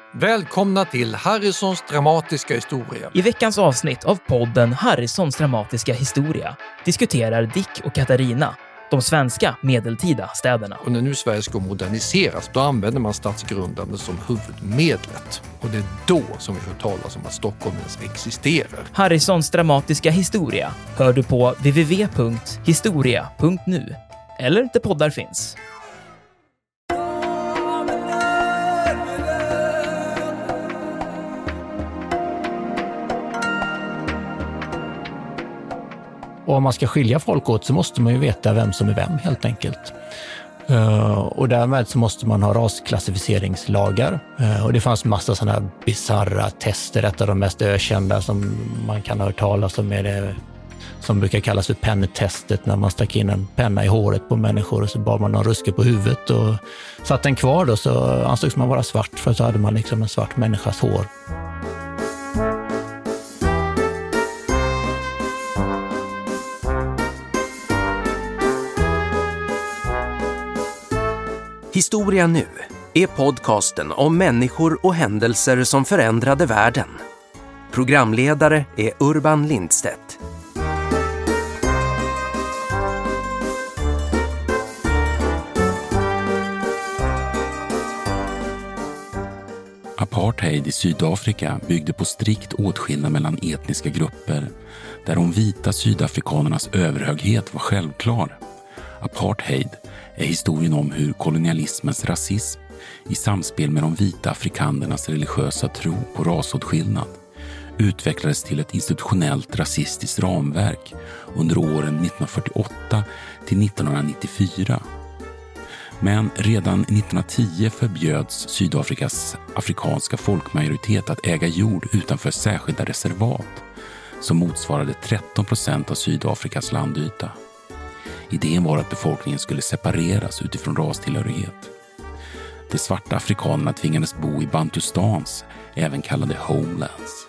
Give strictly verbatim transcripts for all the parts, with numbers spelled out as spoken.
Välkomna till Harrisons dramatiska historia. I veckans avsnitt av podden Harrisons dramatiska historia diskuterar Dick och Katarina de svenska medeltida städerna. Och när nu Sverige ska moderniseras, då använder man stadsgrundande som huvudmedlet. Och det är då som vi hör talas om att Stockholm ens existerar. Harrisons dramatiska historia hör du på w w w punkt historia punkt nu eller där poddar finns. Och om man ska skilja folk åt så måste man ju veta vem som är vem helt enkelt. Uh, och därmed så måste man ha rasklassificeringslagar. Uh, och det fanns massa sådana här bizarra tester. Ett av de mest ökända som man kan ha hört talas om är det som brukar kallas för penntestet, när man stack in en penna i håret på människor och så bar man någon ruske på huvudet och satt den kvar då, så ansågs man vara svart, för så hade man liksom en svart människas hår. Historia nu är podcasten om människor och händelser som förändrade världen. Programledare är Urban Lindstedt. Apartheid i Sydafrika byggde på strikt åtskillnad mellan etniska grupper, där de vita sydafrikanernas överhöghet var självklar. Apartheid är historien om hur kolonialismens rasism i samspel med de vita afrikanernas religiösa tro på rasåtskillnad utvecklades till ett institutionellt rasistiskt ramverk under åren nittonhundrafyrtioåtta till nittonhundranittiofyra. Men redan nittonhundratio förbjöds Sydafrikas afrikanska folkmajoritet att äga jord utanför särskilda reservat som motsvarade tretton procent av Sydafrikas landyta. Idén var att befolkningen skulle separeras utifrån rastillhörighet. De svarta afrikanerna tvingades bo i Bantustans, även kallade homelands.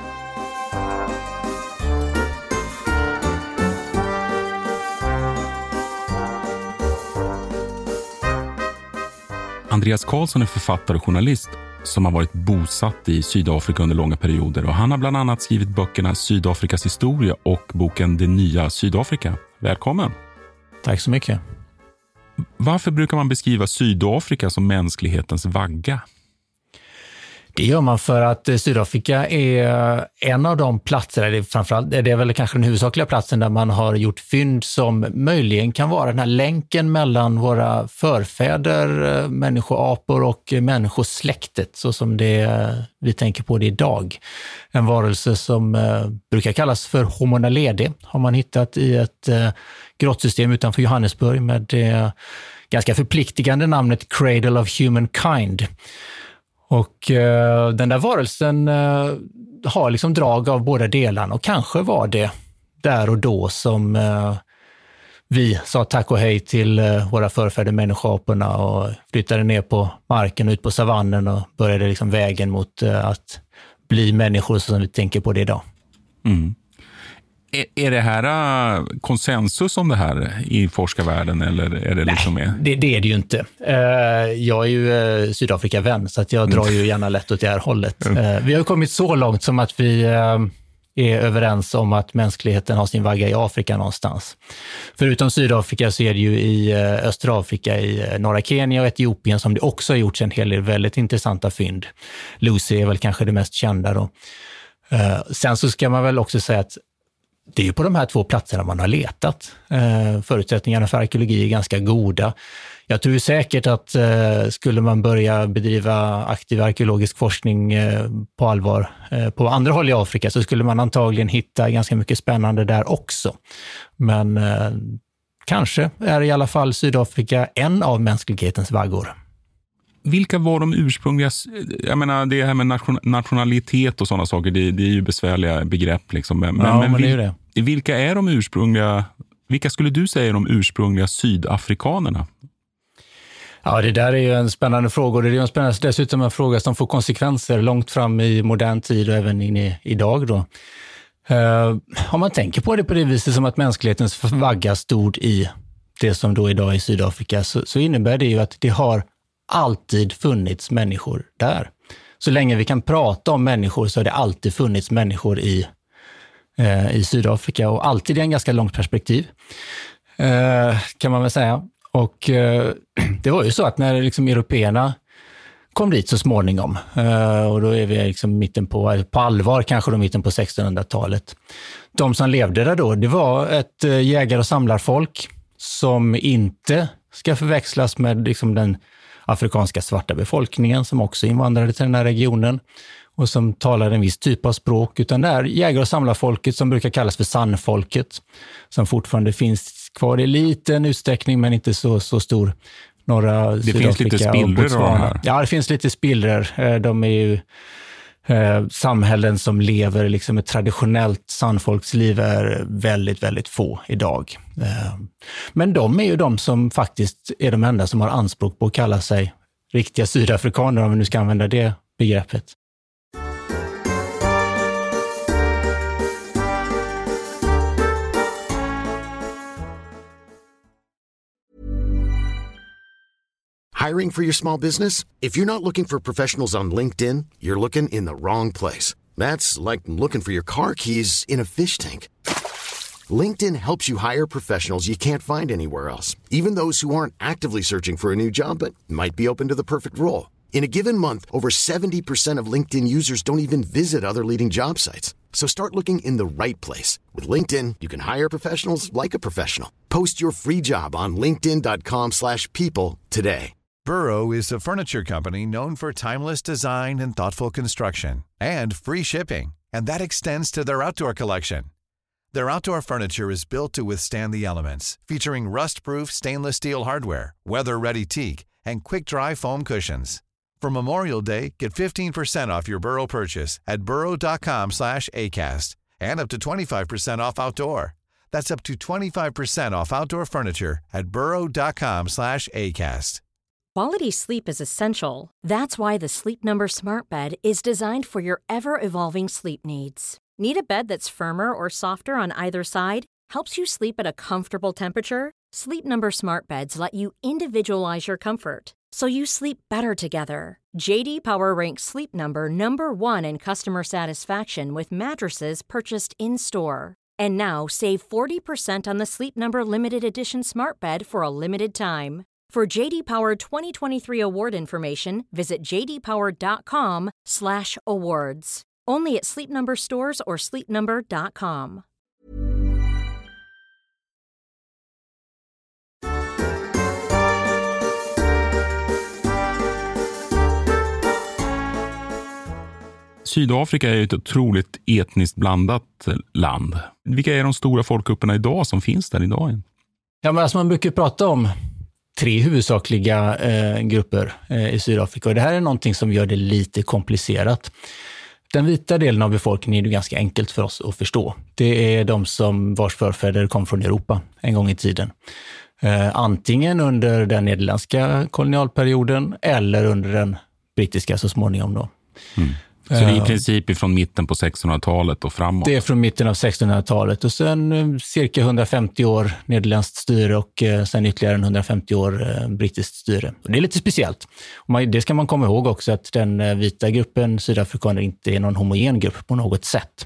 Andreas Karlsson är författare och journalist som har varit bosatt i Sydafrika under långa perioder, och han har bland annat skrivit böckerna Sydafrikas historia och boken Det nya Sydafrika. Välkommen! Tack så mycket. Varför brukar man beskriva Sydafrika som mänsklighetens vagga? Det gör man för att Sydafrika är en av de platser, det är, framförallt, det är väl kanske den huvudsakliga platsen där man har gjort fynd som möjligen kan vara den här länken mellan våra förfäder, människoapor och människosläktet, så som det vi tänker på det idag. En varelse som eh, brukar kallas för Homo naledi har man hittat i ett eh, grottsystem utanför Johannesburg med det ganska förpliktigande namnet Cradle of Humankind. Och eh, den där varelsen eh, har liksom drag av båda delarna, och kanske var det där och då som eh, vi sa tack och hej till eh, våra förfäder människoaporna och flyttade ner på marken och ut på savannen och började liksom vägen mot eh, att bli människor som vi tänker på det idag. Mm. Är, är det här uh, konsensus om det här i forskarvärlden, eller är det liksom Nej, med? det, det är det ju inte. Uh, jag är ju uh, Sydafrika-vän, så att jag drar ju gärna lätt åt det här hållet. Uh, vi har kommit så långt som att vi uh, är överens om att mänskligheten har sin vagga i Afrika någonstans. Förutom Sydafrika så är det ju i uh, östra Afrika, i uh, norra Kenya och Etiopien, som det också har gjorts en hel del väldigt intressanta fynd. Lucy är väl kanske det mest kända då. Uh, sen så ska man väl också säga att det är ju på de här två platserna man har letat. Eh, förutsättningarna för arkeologi är ganska goda. Jag tror säkert att eh, skulle man börja bedriva aktiv arkeologisk forskning eh, på allvar eh, på andra håll i Afrika, så skulle man antagligen hitta ganska mycket spännande där också. Men eh, kanske är i alla fall Sydafrika en av mänsklighetens vaggor. Vilka var de ursprungliga, jag menar det här med nation, nationalitet och sådana saker, det, det är ju besvärliga begrepp liksom. Men, ja, men, men vil, det är det. Vilka är de ursprungliga, vilka skulle du säga är de ursprungliga sydafrikanerna? Ja, det där är ju en spännande fråga, och det är en spännande, dessutom en fråga som får konsekvenser långt fram i modern tid och även in i idag då. Uh, om man tänker på det på det viset som att mänsklighetens vagga stod i det som då idag är Sydafrika, så, så innebär det ju att det har alltid funnits människor där. så länge vi kan prata om människor så har det alltid funnits människor i, eh, i Sydafrika och alltid i en ganska långt perspektiv eh, kan man väl säga. Och eh, det var ju så att när liksom européerna kom dit så småningom eh, och då är vi liksom mitten på, på allvar kanske då mitten på sextonhundratalet. De som levde där då, det var ett eh, jägar- och samlarfolk som inte ska förväxlas med liksom den afrikanska svarta befolkningen som också invandrade till den här regionen och som talade en viss typ av språk, utan det är jägar- och samlarfolket som brukar kallas för sandfolket, som fortfarande finns kvar i liten utsträckning men inte så, så stor. Norra det Sydafrika finns lite spillror av här. Ja, det finns lite spillror. De är ju eh, samhällen som lever liksom ett traditionellt sandfolksliv är väldigt, väldigt få idag. Eh, men de är ju de som faktiskt är de enda som har anspråk på att kalla sig riktiga sydafrikaner, om vi nu ska använda det begreppet. Hiring for your small business? If you're not looking for professionals on LinkedIn, you're looking in the wrong place. That's like looking for your car keys in a fish tank. LinkedIn helps you hire professionals you can't find anywhere else, even those who aren't actively searching for a new job but might be open to the perfect role. In a given month, over seventy percent of LinkedIn users don't even visit other leading job sites. So start looking in the right place. With LinkedIn, you can hire professionals like a professional. Post your free job on linkedin dot com slash people today. Burrow is a furniture company known for timeless design and thoughtful construction, and free shipping, and that extends to their outdoor collection. Their outdoor furniture is built to withstand the elements, featuring rust-proof stainless steel hardware, weather-ready teak, and quick-dry foam cushions. For Memorial Day, get fifteen percent off your Burrow purchase at burrow dot com slash acast, and up to twenty-five percent off outdoor. That's up to twenty-five percent off outdoor furniture at burrow dot com slash acast. Quality sleep is essential. That's why the Sleep Number Smart Bed is designed for your ever-evolving sleep needs. Need a bed that's firmer or softer on either side? Helps you sleep at a comfortable temperature? Sleep Number Smart Beds let you individualize your comfort, so you sleep better together. J D Power ranks Sleep Number number one in customer satisfaction with mattresses purchased in-store. And now, save forty percent on the Sleep Number Limited Edition Smart Bed for a limited time. For J D Power twenty twenty-three award information, visit j d power dot com slash awards. Only at Sleep Number stores or sleep number dot com. Sydafrika är ju ett otroligt etniskt blandat land. Vilka är de stora folkgrupperna idag som finns där idag? Ja, men alltså man brukar prata om tre huvudsakliga eh, grupper eh, i Sydafrika, och det här är någonting som gör det lite komplicerat. Den vita delen av befolkningen är ju ganska enkelt för oss att förstå. Det är de som vars förfäder kom från Europa en gång i tiden. Eh, antingen under den nederländska kolonialperioden eller under den brittiska så småningom då. Mm. Så det är i princip från mitten på sextonhundratalet och framåt? Det är från mitten av sextonhundratalet och sen cirka hundrafemtio år nederländskt styre och sen ytterligare hundrafemtio år brittiskt styre. Och det är lite speciellt. Det ska man komma ihåg också, att den vita gruppen sydafrikaner inte är någon homogen grupp på något sätt.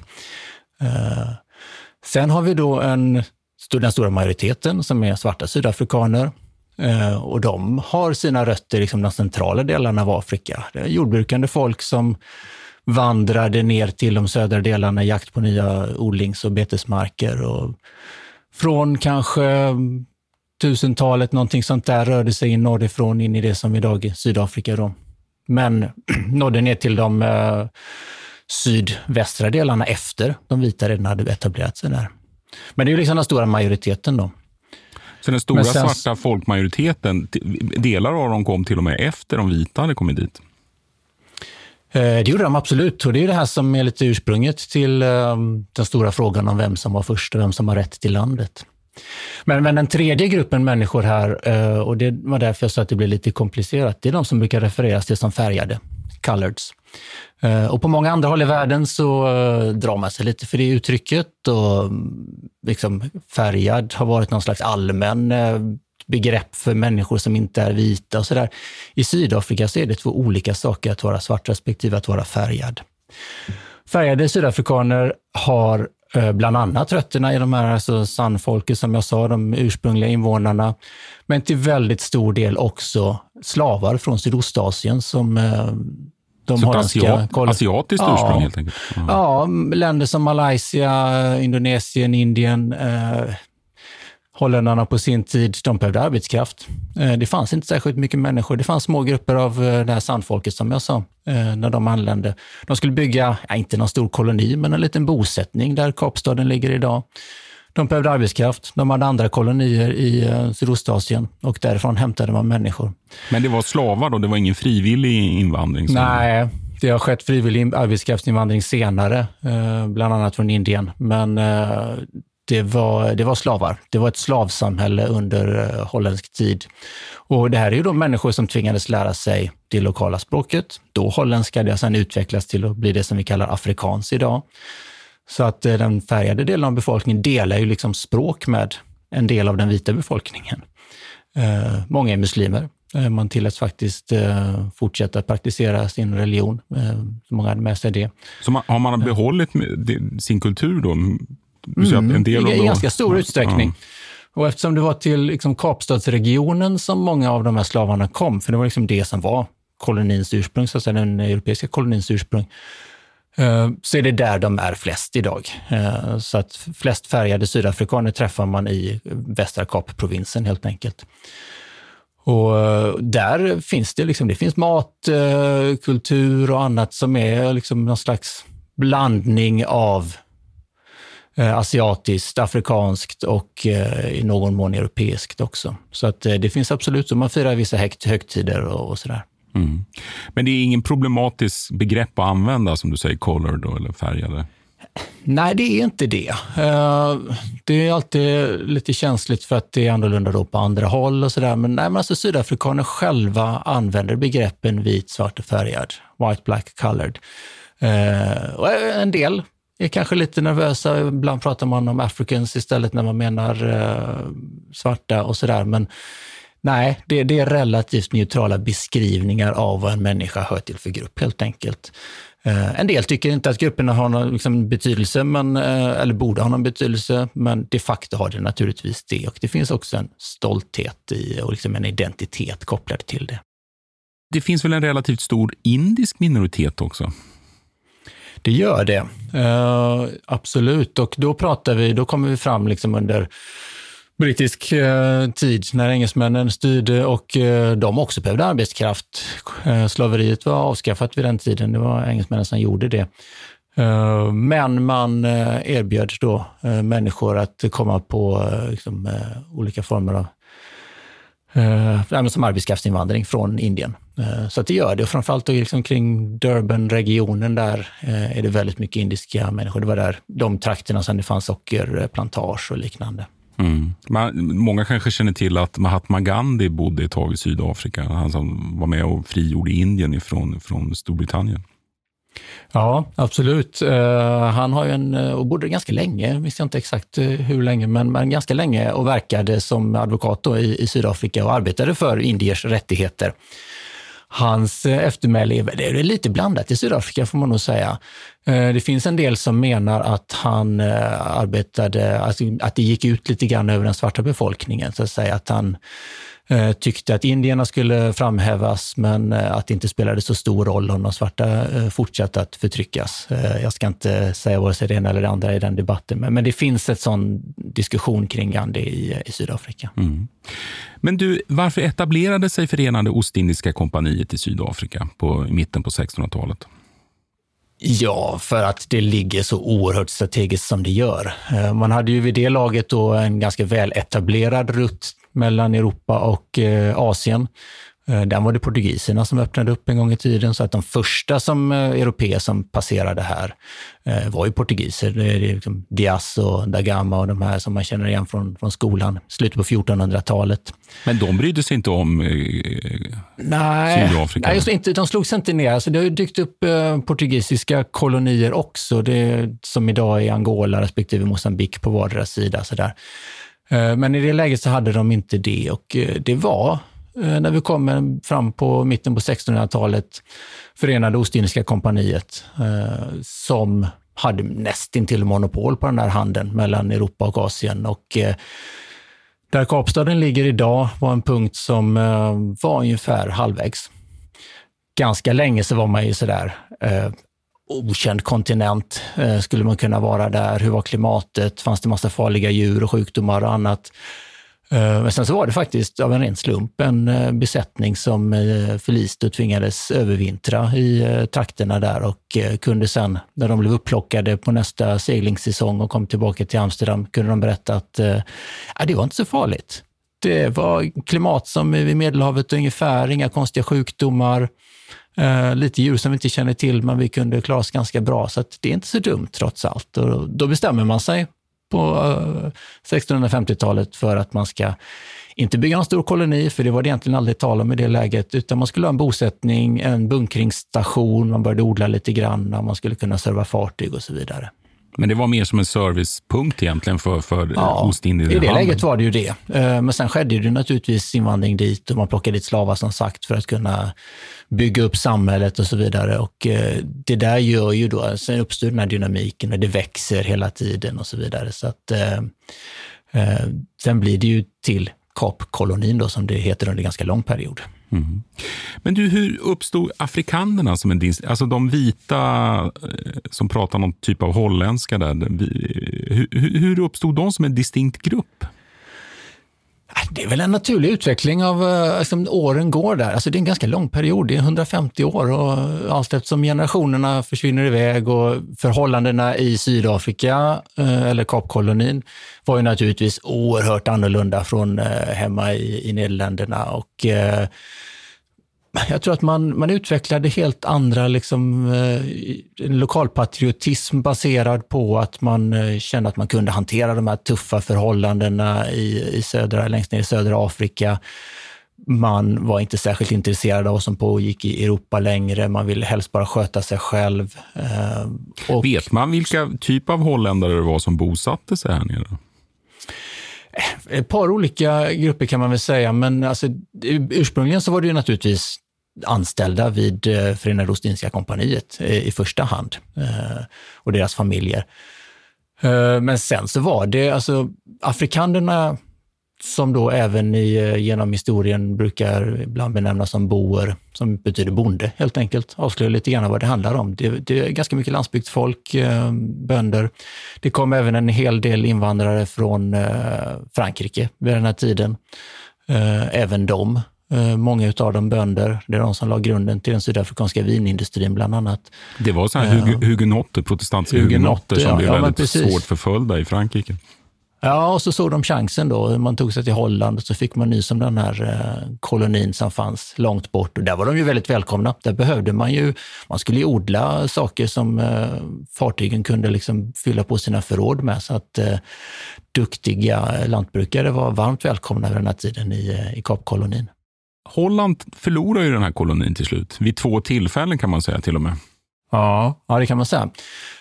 Sen har vi då en, den stora majoriteten som är svarta sydafrikaner. Och de har sina rötter i liksom de centrala delarna av Afrika. Det är jordbrukande folk som vandrade ner till de södra delarna i jakt på nya odlings- och betesmarker. Och från kanske tusentalet, någonting sånt där, rörde sig in norrifrån in i det som idag är Sydafrika då. Men nådde ner till de eh, sydvästra delarna efter de vita redan hade etablerat sig där. Men det är ju liksom den stora majoriteten då. Så den stora sen, svarta folkmajoriteten, delar av dem kom till och med efter de vita hade kommit dit? Det gjorde de absolut, och det är det här som är lite ursprunget till um, den stora frågan om vem som var först och vem som har rätt till landet. Men, men den tredje gruppen människor här, uh, och det var därför jag sa att det blev lite komplicerat, det är de som brukar refereras till som färgade, coloreds. Uh, och på många andra håll i världen så uh, drar man sig lite för det uttrycket, och liksom färgad har varit någon slags allmän uh, begrepp för människor som inte är vita och sådär. I Sydafrika så är det två olika saker att vara svart respektive att vara färgad. Färgade sydafrikaner har bland annat rötterna i de här alltså sandfolket som jag sa, de ursprungliga invånarna, men till väldigt stor del också slavar från Sydostasien som de så holländska... Asiat, kol- asiatiskt ja, ursprung helt enkelt? Mm. Ja, länder som Malaysia, Indonesien, Indien, eh, holländarna på sin tid, de behövde arbetskraft. Eh, det fanns inte särskilt mycket människor. Det fanns små grupper av eh, det här sandfolket som jag sa eh, när de anlände. De skulle bygga, ja, inte någon stor koloni, men en liten bosättning där Kapstaden ligger idag. De behövde arbetskraft. De hade andra kolonier i eh, Sydostasien och därifrån hämtade man människor. Men det var slavar då? Det var ingen frivillig invandring? Som... Nej, det har skett frivillig arbetskraftsinvandring senare, eh, bland annat från Indien. Men eh, det, var, det var slavar. Det var ett slavsamhälle under eh, holländsk tid. Och det här är ju då människor som tvingades lära sig det lokala språket. Då holländska, det har sedan utvecklats till att bli det som vi kallar afrikans idag. Så att den färgade delen av befolkningen delar ju liksom språk med en del av den vita befolkningen. Eh, många är muslimer. Eh, man tilläts faktiskt eh, fortsätta praktisera sin religion. Eh, många hade med sig det. Så man, har man behållit sin kultur då? Du säger mm, att en del i, av I ganska stor ja, utsträckning. Ja. Och eftersom det var till liksom, Kapstadsregionen som många av de här slavarna kom, för det var liksom det som var kolonins ursprung, så att säga, den europeiska kolonins ursprung, så är det där de är flest idag. Så att flest färgade sydafrikaner träffar man i västra Kapprovinsen helt enkelt. Och där finns det liksom, det finns mat, kultur och annat som är liksom någon slags blandning av asiatiskt, afrikanskt och i någon mån europeiskt också. Så att det finns absolut, så man firar vissa högt, högtider och, och sådär. Mm. Men det är ingen problematisk begrepp att använda som du säger, colored då, eller färgade? Nej, det är inte det. Det är alltid lite känsligt för att det är annorlunda då på andra håll och sådär. Men, nej, men alltså sydafrikaner själva använder begreppen vit, svart och färgad. White, black, colored. Och en del är kanske lite nervösa. Ibland pratar man om Africans istället när man menar svarta och sådär. Men nej, det, det är relativt neutrala beskrivningar av vad en människa hör till för grupp helt enkelt. Eh, en del tycker inte att grupperna har någon liksom, betydelse, men, eh, eller borde ha någon betydelse, men de facto har det naturligtvis det. Och det finns också en stolthet i, och liksom en identitet kopplad till det. Det finns väl en relativt stor indisk minoritet också? Det gör det, eh, absolut. Och då pratar vi, då kommer vi fram liksom under brittisk eh, tid när engelsmännen styrde och eh, de också behövde arbetskraft. Eh, slaveriet var avskaffat vid den tiden, det var engelsmännen som gjorde det. Eh, men man eh, erbjöd då eh, människor att komma på eh, liksom, eh, olika former av eh, som arbetskraftsinvandring från Indien. Eh, så att det gör det, och framförallt då, liksom, kring Durban-regionen där eh, är det väldigt mycket indiska människor. Det var där de trakterna som det fanns sockerplantage och liknande. Mm. Man, många kanske känner till att Mahatma Gandhi bodde ett tag i Sydafrika. Han som var med och frigjorde Indien ifrån, från Storbritannien. Ja, absolut. Uh, han har ju en, och bodde ganska länge, visste jag inte exakt hur länge, men, men ganska länge, och verkade som advokat då i, i Sydafrika och arbetade för indiers rättigheter. Hans eftermäle är lite blandat i Sydafrika, får man nog säga. Det finns en del som menar att han arbetade, att det gick ut lite grann över den svarta befolkningen, så att säga, att han tyckte att indierna skulle framhävas, men att det inte spelade så stor roll om de svarta fortsatte att förtryckas. Jag ska inte säga vare sig det ena eller det andra i den debatten, men det finns ett sån diskussion kring Gandhi i, i Sydafrika. Mm. Men du, varför etablerade sig Förenade Ostindiska kompaniet i Sydafrika på, i mitten på sextonhundratalet? Ja, för att det ligger så oerhört strategiskt som det gör. Man hade ju vid det laget då en ganska väl etablerad rutt mellan Europa och eh, Asien. Den var det portugiserna som öppnade upp en gång i tiden, så att de första som eh, europeer som passerade här eh, var ju portugiser. Det är liksom Diaz och da Gama och de här som man känner igen från, från skolan, slutet på fjortonhundratalet. Men de brydde sig inte om eh, nej, Sydafrika? Nej, just inte, de slogs inte ner. Alltså, det har ju dykt upp eh, portugisiska kolonier också, det, som idag är Angola respektive Mosambik på vardera sida. Sådär. Men i det läget så hade de inte det, och det var när vi kom fram på mitten på sextonhundratalet Förenade Ostindiska kompaniet som hade nästintill monopol på den där handeln mellan Europa och Asien, och där Kapstaden ligger idag var en punkt som var ungefär halvvägs. Ganska länge så var man ju sådär eh, okänd kontinent, eh, skulle man kunna vara där. Hur var klimatet? Fanns det massa farliga djur och sjukdomar och annat? Eh, men sen så var det faktiskt av en ren slump en eh, besättning som eh, förliste och tvingades övervintra i eh, trakterna där, och eh, kunde sen, när de blev upplockade på nästa seglingssäsong och kom tillbaka till Amsterdam, kunde de berätta att eh, det var inte så farligt. Det var klimat som i Medelhavet ungefär, inga konstiga sjukdomar, eh, lite djur som vi inte känner till, men vi kunde klara oss ganska bra, så att det är inte så dumt trots allt. Och då bestämmer man sig på eh, sextonhundrafemtiotalet för att man ska inte bygga en stor koloni, för det var det egentligen aldrig tal om i det läget, utan man skulle ha en bosättning, en bunkringsstation, man började odla lite grann, man skulle kunna serva fartyg och så vidare. Men det var mer som en servicepunkt egentligen för, för ja, Ostindien. I det läget var det ju det. Men sen skedde det naturligtvis invandring dit, och man plockade dit slavar som sagt för att kunna bygga upp samhället och så vidare. Och det där gör ju då, sen uppstår den här dynamiken och det växer hela tiden och så vidare. Så att eh, sen blir det ju till Kapkolonin då, som det heter, under en ganska lång period. Mm. Men du, hur uppstod afrikanerna som en dinst? Alltså de vita som pratar någon typ av holländska där. Hur, hur uppstod de som en distinkt grupp? Det är väl en naturlig utveckling av alltså, åren går där. Alltså det är en ganska lång period, det är hundrafemtio år, och allt eftersom generationerna försvinner iväg och förhållandena i Sydafrika eller Kapkolonin var ju naturligtvis oerhört annorlunda från hemma i, i Nederländerna, och eh, jag tror att man, man utvecklade helt andra liksom, eh, lokalpatriotism baserad på att man eh, kände att man kunde hantera de här tuffa förhållandena i, i södra, längst ner i södra Afrika. Man var inte särskilt intresserad av vad som pågick i Europa längre. Man ville helst bara sköta sig själv. Eh, och Vet man vilka typ av holländare det var som bosatte sig här nere? Ett par olika grupper kan man väl säga, men alltså, ursprungligen så var det ju naturligtvis anställda vid Förenade Ostindiska kompaniet i första hand och deras familjer. Men sen så var det alltså afrikanerna som då även i, genom historien brukar ibland benämnas som boer, som betyder bonde helt enkelt. Avslöjar lite grann vad det handlar om. Det, det är ganska mycket landsbygdsfolk, bönder. Det kom även en hel del invandrare från Frankrike vid den här tiden. Även de. Många av dem bönder. Det är de som la grunden till den sydafrikanska vinindustrin bland annat. Det var så här uh, hugenotter, protestantiska hugenotter som ja, blev ja, väldigt svårt förföljda i Frankrike. Ja, och så såg de chansen då. Man tog sig till Holland och så fick man nys om den här eh, kolonin som fanns långt bort. Och där var de ju väldigt välkomna. Där behövde man ju, man skulle ju odla saker som eh, fartygen kunde liksom fylla på sina förråd med. Så att eh, duktiga lantbrukare var varmt välkomna vid den här tiden i, i Kapkolonin. Holland förlorar ju den här kolonin till slut. Vid två tillfällen kan man säga till och med. Ja, ja det kan man säga.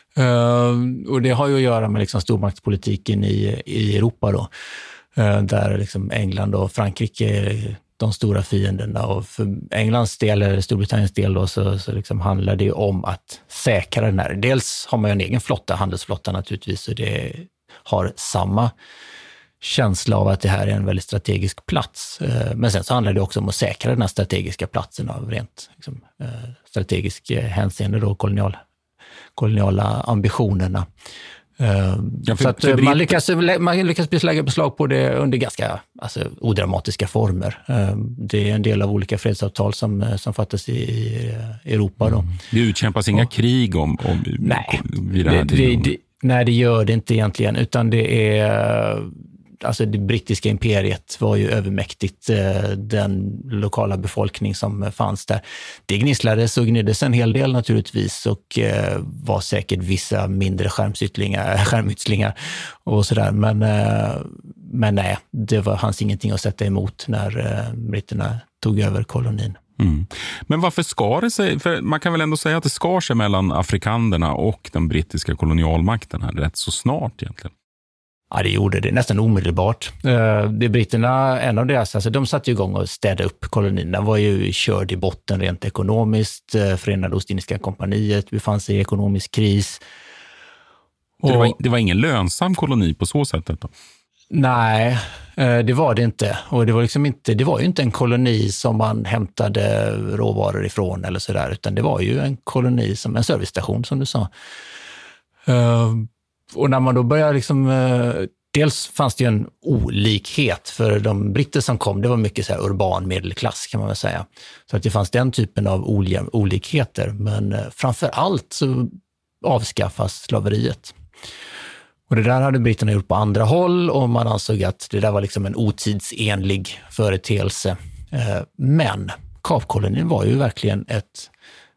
Uh, och det har ju att göra med liksom stormaktspolitiken i, i Europa då. Uh, där liksom England och Frankrike är de stora fienderna. Och för Englands del eller Storbritanniens del då, så, så liksom handlar det om att säkra den här. Dels har man ju en egen flotta, handelsflotta naturligtvis, och det har samma känsla av att det här är en väldigt strategisk plats. Men sen så handlar det också om att säkra den här strategiska platsen av rent liksom, strategisk hänseende då, kolonial, koloniala ambitionerna. Ja, för, så att för man, lyckas, man lyckas lägga beslag på det under ganska alltså, odramatiska former. Det är en del av olika fredsavtal som, som fattas i, i Europa. Då. Mm. Det utkämpas inga och, krig om, om nej, vid det här det, det, det, nej, det gör det inte egentligen, utan det är alltså det brittiska imperiet var ju övermäktigt, den lokala befolkning som fanns där. Det gnisslades och gnyddes en hel del naturligtvis, och var säkert vissa mindre skärmytslingar, skärmytslingar och sådär. Men, men nej, det var, fanns ingenting att sätta emot när britterna tog över kolonin. Mm. Men varför skar det sig? För man kan väl ändå säga att det skar sig mellan afrikanerna och den brittiska kolonialmakten här rätt så snart egentligen. Ja, det gjorde det nästan omedelbart. Det britterna, en av deras, alltså de satte igång och städade upp kolonin. Den var ju körd i botten rent ekonomiskt. Förenade Ostindiska kompaniet befann sig i ekonomisk kris. Och, det, var, det var ingen lönsam koloni på så sätt då? Nej, det var det inte. Och det var, liksom inte, det var ju inte en koloni som man hämtade råvaror ifrån eller sådär, utan det var ju en koloni, som en servicestation som du sa. Och när man då börjar liksom, dels fanns det ju en olikhet för de britter som kom, det var mycket så här urban medelklass kan man väl säga. Så att det fanns den typen av olikheter, men framför allt så avskaffas slaveriet. Och det där hade britterna gjort på andra håll och man ansåg att det där var liksom en otidsenlig företeelse. Men Kapkolonin var ju verkligen ett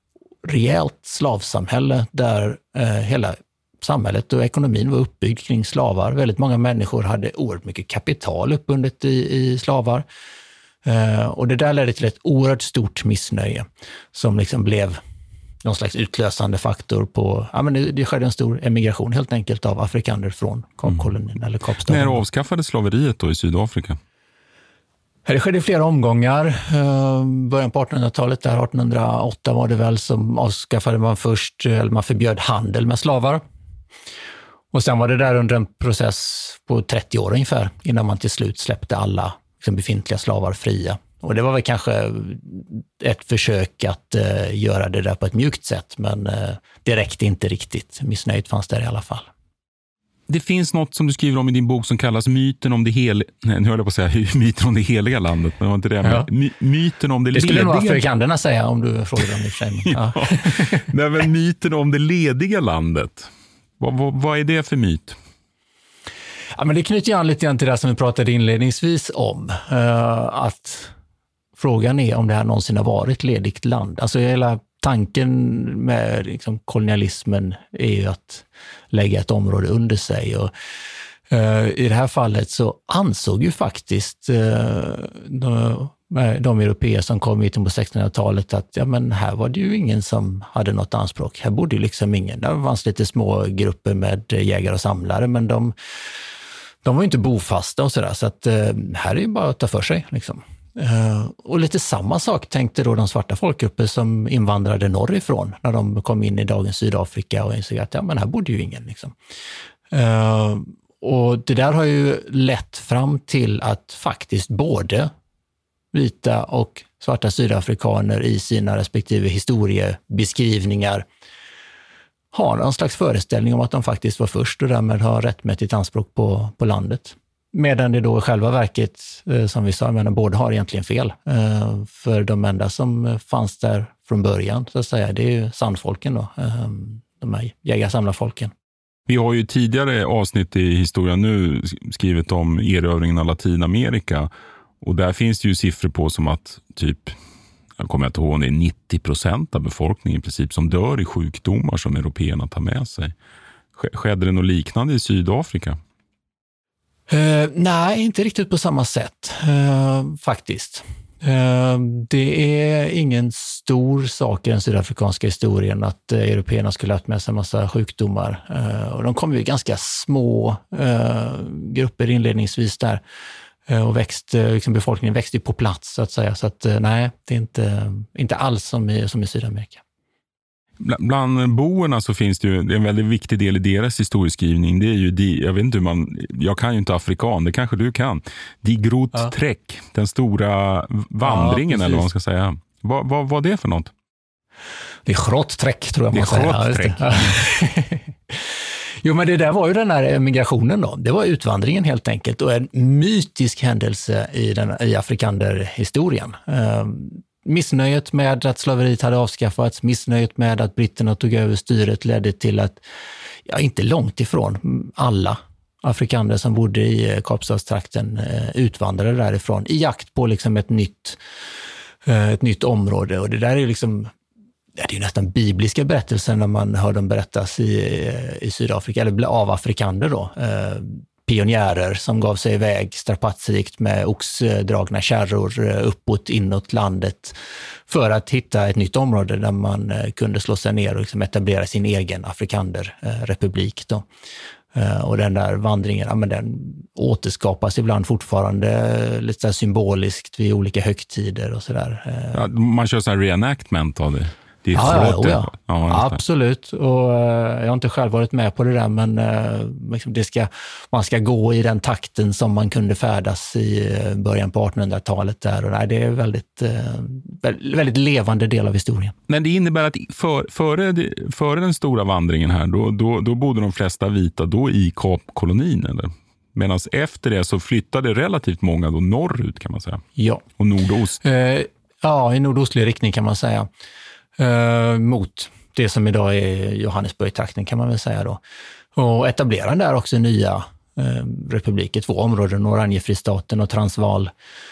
rejält slavsamhälle där hela samhället och ekonomin var uppbyggd kring slavar. Väldigt många människor hade oerhört mycket kapital uppbundet i, i slavar. Och det där ledde till ett oerhört stort missnöje som liksom blev någon slags utlösande faktor på, ja men det, det skedde en stor emigration helt enkelt av afrikaner från Kapkolonin mm. eller Kapstaden. När avskaffades slaveriet då i Sydafrika? Det skedde i flera omgångar. Början på artonhundratalet, där artonhundraåtta var det väl, som avskaffade man först, eller man förbjöd handel med slavar. Och sen var det där under en process på trettio år ungefär innan man till slut släppte alla liksom, befintliga slavar fria. Och det var väl kanske ett försök att uh, göra det där på ett mjukt sätt, men uh, det räckte inte riktigt. Missnöjet fanns där i alla fall. Det finns något som du skriver om i din bok som kallas myten om det heliga... Nej, nu höll jag på att säga myten om det heliga landet, men det var inte det. Ja. My, myten om det, det lediga... Det skulle nog afrikanerna säga om du frågar dem i och för sig. Ja. Ja. Nej, men myten om det lediga landet. Vad, vad, vad är det för myt? Ja, men det knyter ju an lite grann till det som vi pratade inledningsvis om. Uh, att frågan är om det här någonsin har varit ledigt land. Alltså hela tanken med liksom, kolonialismen är ju att lägga ett område under sig. Och, uh, i det här fallet så ansåg ju faktiskt uh, de, de européer som kom hit på sextonhundratalet att ja, men här var det ju ingen som hade något anspråk. Här bodde ju liksom ingen. Det fanns lite små grupper med jägare och samlare, men de, de var ju inte bofasta och sådär. Så att uh, här är ju bara att ta för sig liksom. Uh, och lite samma sak tänkte då de svarta folkgrupper som invandrade norrifrån när de kom in i dagens Sydafrika och insåg att ja, men här bodde ju ingen. Liksom. Uh, och det där har ju lett fram till att faktiskt både vita och svarta sydafrikaner i sina respektive historiebeskrivningar har någon slags föreställning om att de faktiskt var först och därmed har rättmätigt anspråk på, på landet. Medan det då i själva verket, som vi sa, men båda har egentligen fel. För de enda som fanns där från början, så att säga, det är ju sandfolken då, de här jägar-samlarfolken. Vi har ju tidigare avsnitt i historien nu skrivit om erövringen av Latinamerika. Och där finns det ju siffror på som att typ, jag kommer inte ihåg, det är nittio procent av befolkningen i princip som dör i sjukdomar som européerna tar med sig. Skedde det något liknande i Sydafrika? Uh, nej, inte riktigt på samma sätt uh, faktiskt. Uh, det är ingen stor sak i den sydafrikanska historien att uh, européerna skulle ha haft med sig en massa sjukdomar. Uh, och de kom ju ganska små uh, grupper inledningsvis där. Uh, och växt, uh, liksom befolkningen växte på plats så att säga. Så att uh, nej, det är inte, inte alls som i, som i Sydamerika. Bland boerna så finns det ju en väldigt viktig del i deras historieskrivning. Det är ju, de, jag vet inte hur man, jag kan ju inte afrikan, det kanske du kan. Die Groot ja. Trek, den stora vandringen ja, eller vad man ska säga. Vad, vad var det för något? Det är Groot Trek tror jag man säger. Ja, jo, men det där var ju den här migrationen då. Det var utvandringen helt enkelt och en mytisk händelse i, den, i afrikanderhistorien. Um, Missnöjet med att slaveriet hade avskaffats, missnöjet med att britterna tog över styret ledde till att, ja inte långt ifrån, alla afrikaner som bodde i Kapstadstrakten utvandrade därifrån i jakt på liksom ett nytt, ett nytt område. Och det där är ju liksom, det är ju nästan bibliska berättelser när man hör dem berättas i, i Sydafrika, eller av afrikaner då. Pionjärer som gav sig iväg strapatsrikt med oxdragna kärror uppåt inåt landet för att hitta ett nytt område där man kunde slå sig ner och liksom etablera sin egen afrikanderrepublik då. Och den där vandringen, ja, men den återskapas ibland fortfarande lite så här symboliskt vid olika högtider och sådär. Ja, man kör så här reenactment av det. Det är ja, ja, ja. ja, absolut. Och uh, jag har inte själv varit med på det där, men uh, liksom det ska, man ska gå i den takten som man kunde färdas i uh, början på artonhundratalet där. Och nej, det är väldigt, uh, väldigt, väldigt levande del av historien. Men det innebär att för, före, före den stora vandringen här, då, då, då bodde de flesta vita då i Kapkolonin, eller? Medan efter det så flyttade relativt många då norrut, kan man säga. Ja. Och nordost. Uh, ja, i nordostlig riktning kan man säga. Uh, mot det som idag är Johannesburg-trakten, kan man väl säga då. Och etablerade där också nya uh, republiker, två områden, Oranjefristaten och Transvaal.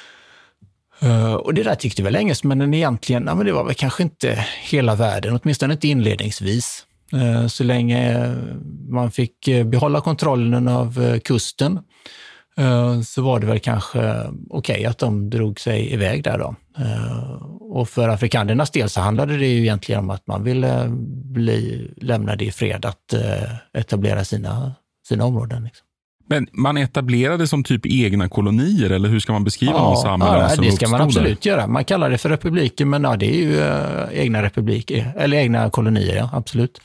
Uh, och det där tyckte väl engelsmännen egentligen, ja, men det var väl kanske inte hela världen, åtminstone inte inledningsvis. Uh, så länge man fick behålla kontrollen av uh, kusten uh, så var det väl kanske okej okay att de drog sig iväg där då. Uh, och för afrikanernas del så handlade det ju egentligen om att man ville bli lämnade i fred att uh, etablera sina, sina områden. Liksom. Men man etablerade som typ egna kolonier, eller hur ska man beskriva ja, de samhällen ja, som det ska man absolut där? göra. Man kallar det för republiker, men ja, det är ju uh, egna republiker, eller egna kolonier, ja, absolut.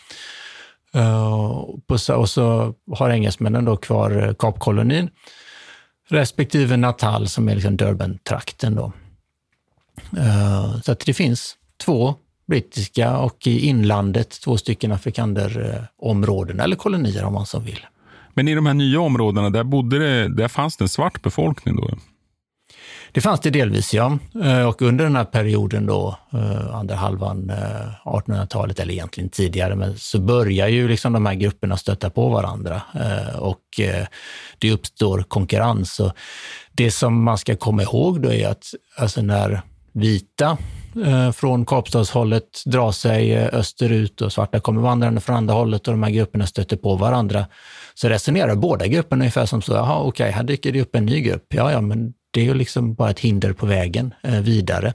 Uh, på, och så har engelsmännen då kvar Kapkolonin, respektive Natal som är liksom Durban-trakten då. Uh, så att det finns två brittiska och i inlandet två stycken afrikanerområden uh, eller kolonier om man så vill. Men i de här nya områdena, där bodde det, där fanns det en svart befolkning då? Det fanns det delvis, ja. Uh, och under den här perioden då, uh, andra halvan uh, artonhundratalet, eller egentligen tidigare, men så börjar ju liksom de här grupperna stöta på varandra uh, och uh, det uppstår konkurrens. Och det som man ska komma ihåg då är att alltså när vita eh, från Kapstadshållet drar sig eh, österut och svarta kommer vandrande från andra hållet och de här grupperna stöter på varandra, så resonerar båda grupperna ungefär som så, jaha okej, okay, här dyker det upp en ny grupp. Ja, ja, men det är ju liksom bara ett hinder på vägen eh, vidare.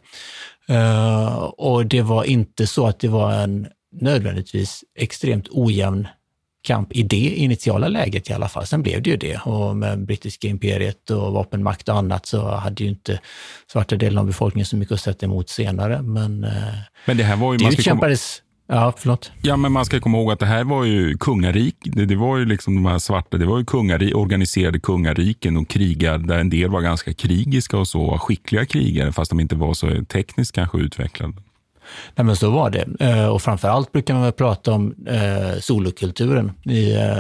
Uh, och det var inte så att det var en nödvändigtvis extremt ojämn kamp i det initiala läget i alla fall. Sen blev det ju det. Och med brittiska imperiet och vapenmakt och annat så hade ju inte svarta delen av befolkningen så mycket att sätta emot senare. Men, men det här var ju... Det utkämpades... Ja, förlåt. Ja, men man ska komma ihåg att det här var ju kungarik. Det, det var ju liksom de här svarta, det var ju kungari, organiserade kungariken och krigar där en del var ganska krigiska och så, skickliga krigare fast de inte var så tekniskt kanske utvecklade. Nej, men så var det. Och framförallt brukar man väl prata om eh, solokulturen i, eh,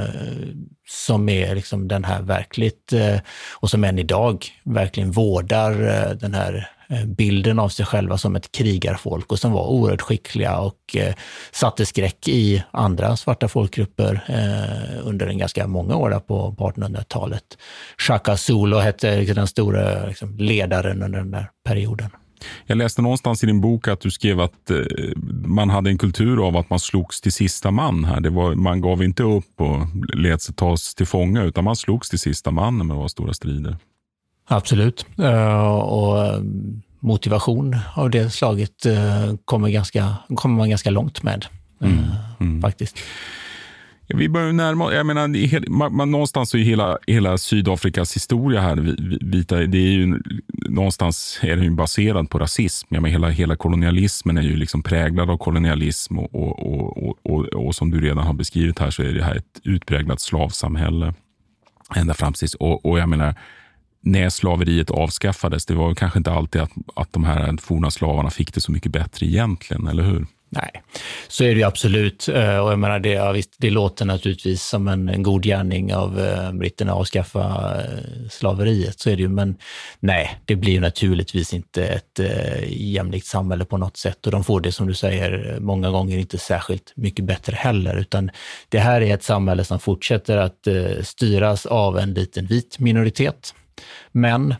som är liksom den här verkligt, eh, och som än idag verkligen vårdar eh, den här bilden av sig själva som ett krigarfolk och som var oerhört skickliga och eh, satte skräck i andra svarta folkgrupper eh, under en ganska många år på, på artonhundratalet. Shaka Zulu hette den stora liksom, ledaren under den där perioden. Jag läste någonstans i din bok att du skrev att eh, man hade en kultur av att man slogs till sista man här. Det var, man gav inte upp och lät sig tas till fånga utan man slogs till sista man när det var stora strider. Absolut. Uh, och motivation av det slaget uh, kommer, ganska, kommer man ganska långt med. Uh, mm. Mm. Faktiskt. Ja, vi börjar närma, jag menar, man, man, någonstans så är hela, hela Sydafrikas historia här, vita, det är ju någonstans är det ju baserad på rasism. Jag menar, hela, hela kolonialismen är ju liksom präglad av kolonialism och, och, och, och, och, och som du redan har beskrivit här så är det här ett utpräglat slavsamhälle ända fram tills, och, och jag menar när slaveriet avskaffades, det var kanske inte alltid att, att de här forna slavarna fick det så mycket bättre egentligen, eller hur? Nej, så är det ju absolut. Och jag menar, det, ja, visst, det låter naturligtvis som en, en god gärning av eh, britterna att avskaffa eh, slaveriet, så är det ju, men nej, det blir ju naturligtvis inte ett eh, jämlikt samhälle på något sätt och de får det, som du säger, många gånger inte särskilt mycket bättre heller, utan det här är ett samhälle som fortsätter att eh, styras av en liten vit minoritet. Men,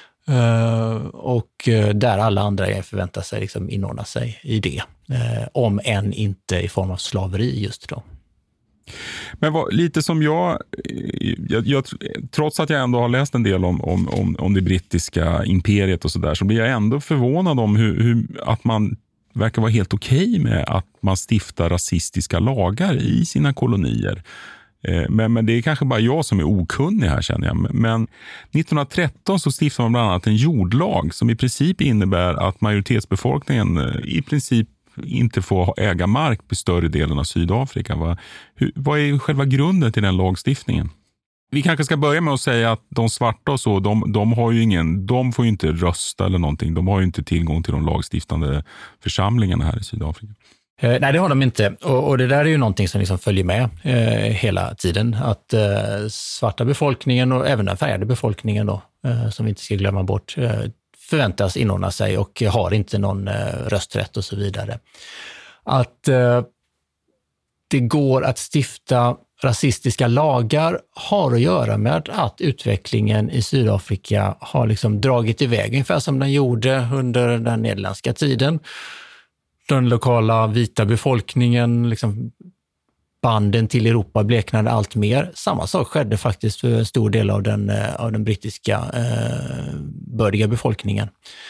uh, och där alla andra förväntar sig liksom inordna sig i det. Uh, om än inte i form av slaveri just då. Men vad, lite som jag, jag, jag, trots att jag ändå har läst en del om, om, om, om det brittiska imperiet och sådär, så blir jag ändå förvånad om hur, hur, att man verkar vara helt okej med att man stiftar rasistiska lagar i sina kolonier. Men, men det är kanske bara jag som är okunnig här, känner jag. Men nittonhundratretton så stiftar man bland annat en jordlag som i princip innebär att majoritetsbefolkningen i princip inte får äga mark på större delen av Sydafrika. Va? Hur, vad är själva grunden till den lagstiftningen? Vi kanske ska börja med att säga att de svarta och så, de, de har ju ingen, de får ju inte rösta eller någonting. De har ju inte tillgång till de lagstiftande församlingarna här i Sydafrika. Eh, nej, det har de inte. Och, och det där är ju någonting som liksom följer med eh, hela tiden. Att eh, svarta befolkningen och även den färgade befolkningen då, eh, som vi inte ska glömma bort, eh, förväntas inordna sig och har inte någon eh, rösträtt och så vidare. Att eh, det går att stifta rasistiska lagar har att göra med att utvecklingen i Sydafrika har liksom dragit iväg ungefär som den gjorde under den nederländska tiden. Den lokala vita befolkningen, liksom banden till Europa bleknade allt mer. Samma sak skedde faktiskt för en stor del av den, av den brittiska eh, bördiga befolkningen.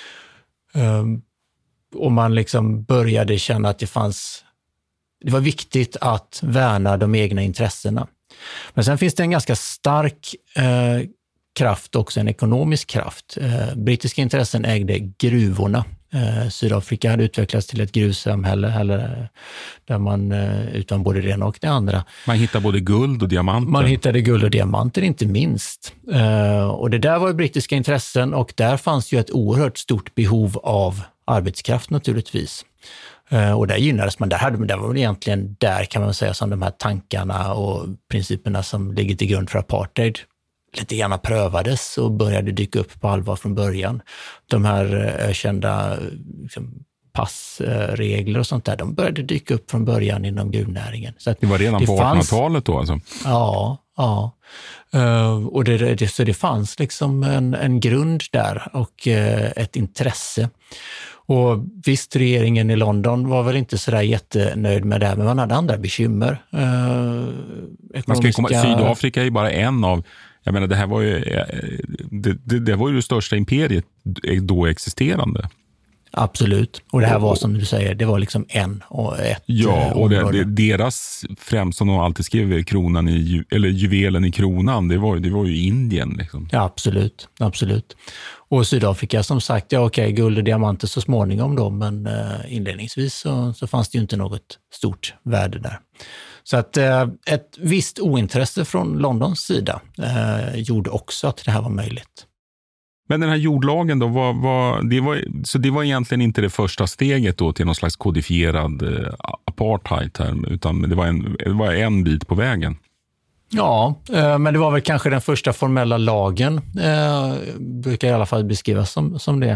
Um, och man liksom började känna att det fanns Det var viktigt att värna de egna intressena. Men sen finns det en ganska stark eh, kraft, också en ekonomisk kraft. Eh, brittiska intressen ägde gruvorna. Eh, Sydafrika hade utvecklats till ett gruvsamhälle eller, där man eh, utan både det ena och det andra. Man hittade både guld och diamanter. Man hittade guld och diamanter, inte minst. Eh, och det där var ju brittiska intressen, och där fanns ju ett oerhört stort behov av arbetskraft naturligtvis. Och där gynnades man, där hade man, där var det egentligen där kan man säga som de här tankarna och principerna som ligger till grund för apartheid lite grann prövades och började dyka upp på allvar från början. De här ökända liksom, passregler och sånt där, de började dyka upp från början inom gruvnäringen. Så att det var redan det på artonhundratalet då alltså? Ja, ja. Uh, och det, det, så det fanns liksom en, en grund där och uh, ett intresse. Och visst, regeringen i London var väl inte sådär jättenöjd med det här, men man hade andra bekymmer. Uh, man ska komma, Sydafrika är ju bara en av, jag menar det här var ju det, det, det var ju det största imperiet då existerande. Absolut. Och det här var som du säger, det var liksom en och ett. Ja, och det, det, deras främst som de alltid skrev kronan i, eller juvelen i kronan, det var, det var ju Indien liksom. Ja, absolut. Absolut. Och Sydafrika som sagt, ja okej, guld och diamanter så småningom då, men eh, inledningsvis så, så fanns det ju inte något stort värde där. Så att eh, ett visst ointresse från Londons sida eh, gjorde också att det här var möjligt. Men den här jordlagen då, var, var, det var, så det var egentligen inte det första steget då till någon slags kodifierad eh, apartheid här, utan det var, en, det var en bit på vägen? Ja, eh, men det var väl kanske den första formella lagen, eh, brukar i alla fall beskrivas som, som det.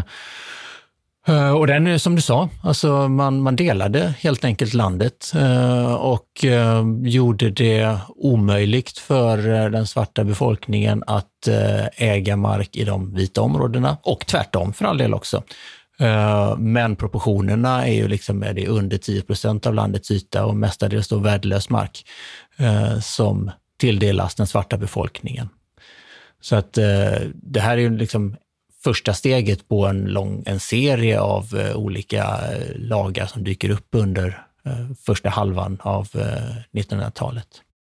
Uh, och den är som du sa, alltså man, man delade helt enkelt landet uh, och uh, gjorde det omöjligt för uh, den svarta befolkningen att uh, äga mark i de vita områdena och tvärtom för all del också. Uh, men proportionerna är ju liksom är det under tio procent av landets yta och mestadels då värdelös mark uh, som tilldelas den svarta befolkningen. Så att uh, det här är ju liksom första steget på en, lång, en serie av uh, olika uh, lagar som dyker upp under uh, första halvan av uh, nittonhundratalet.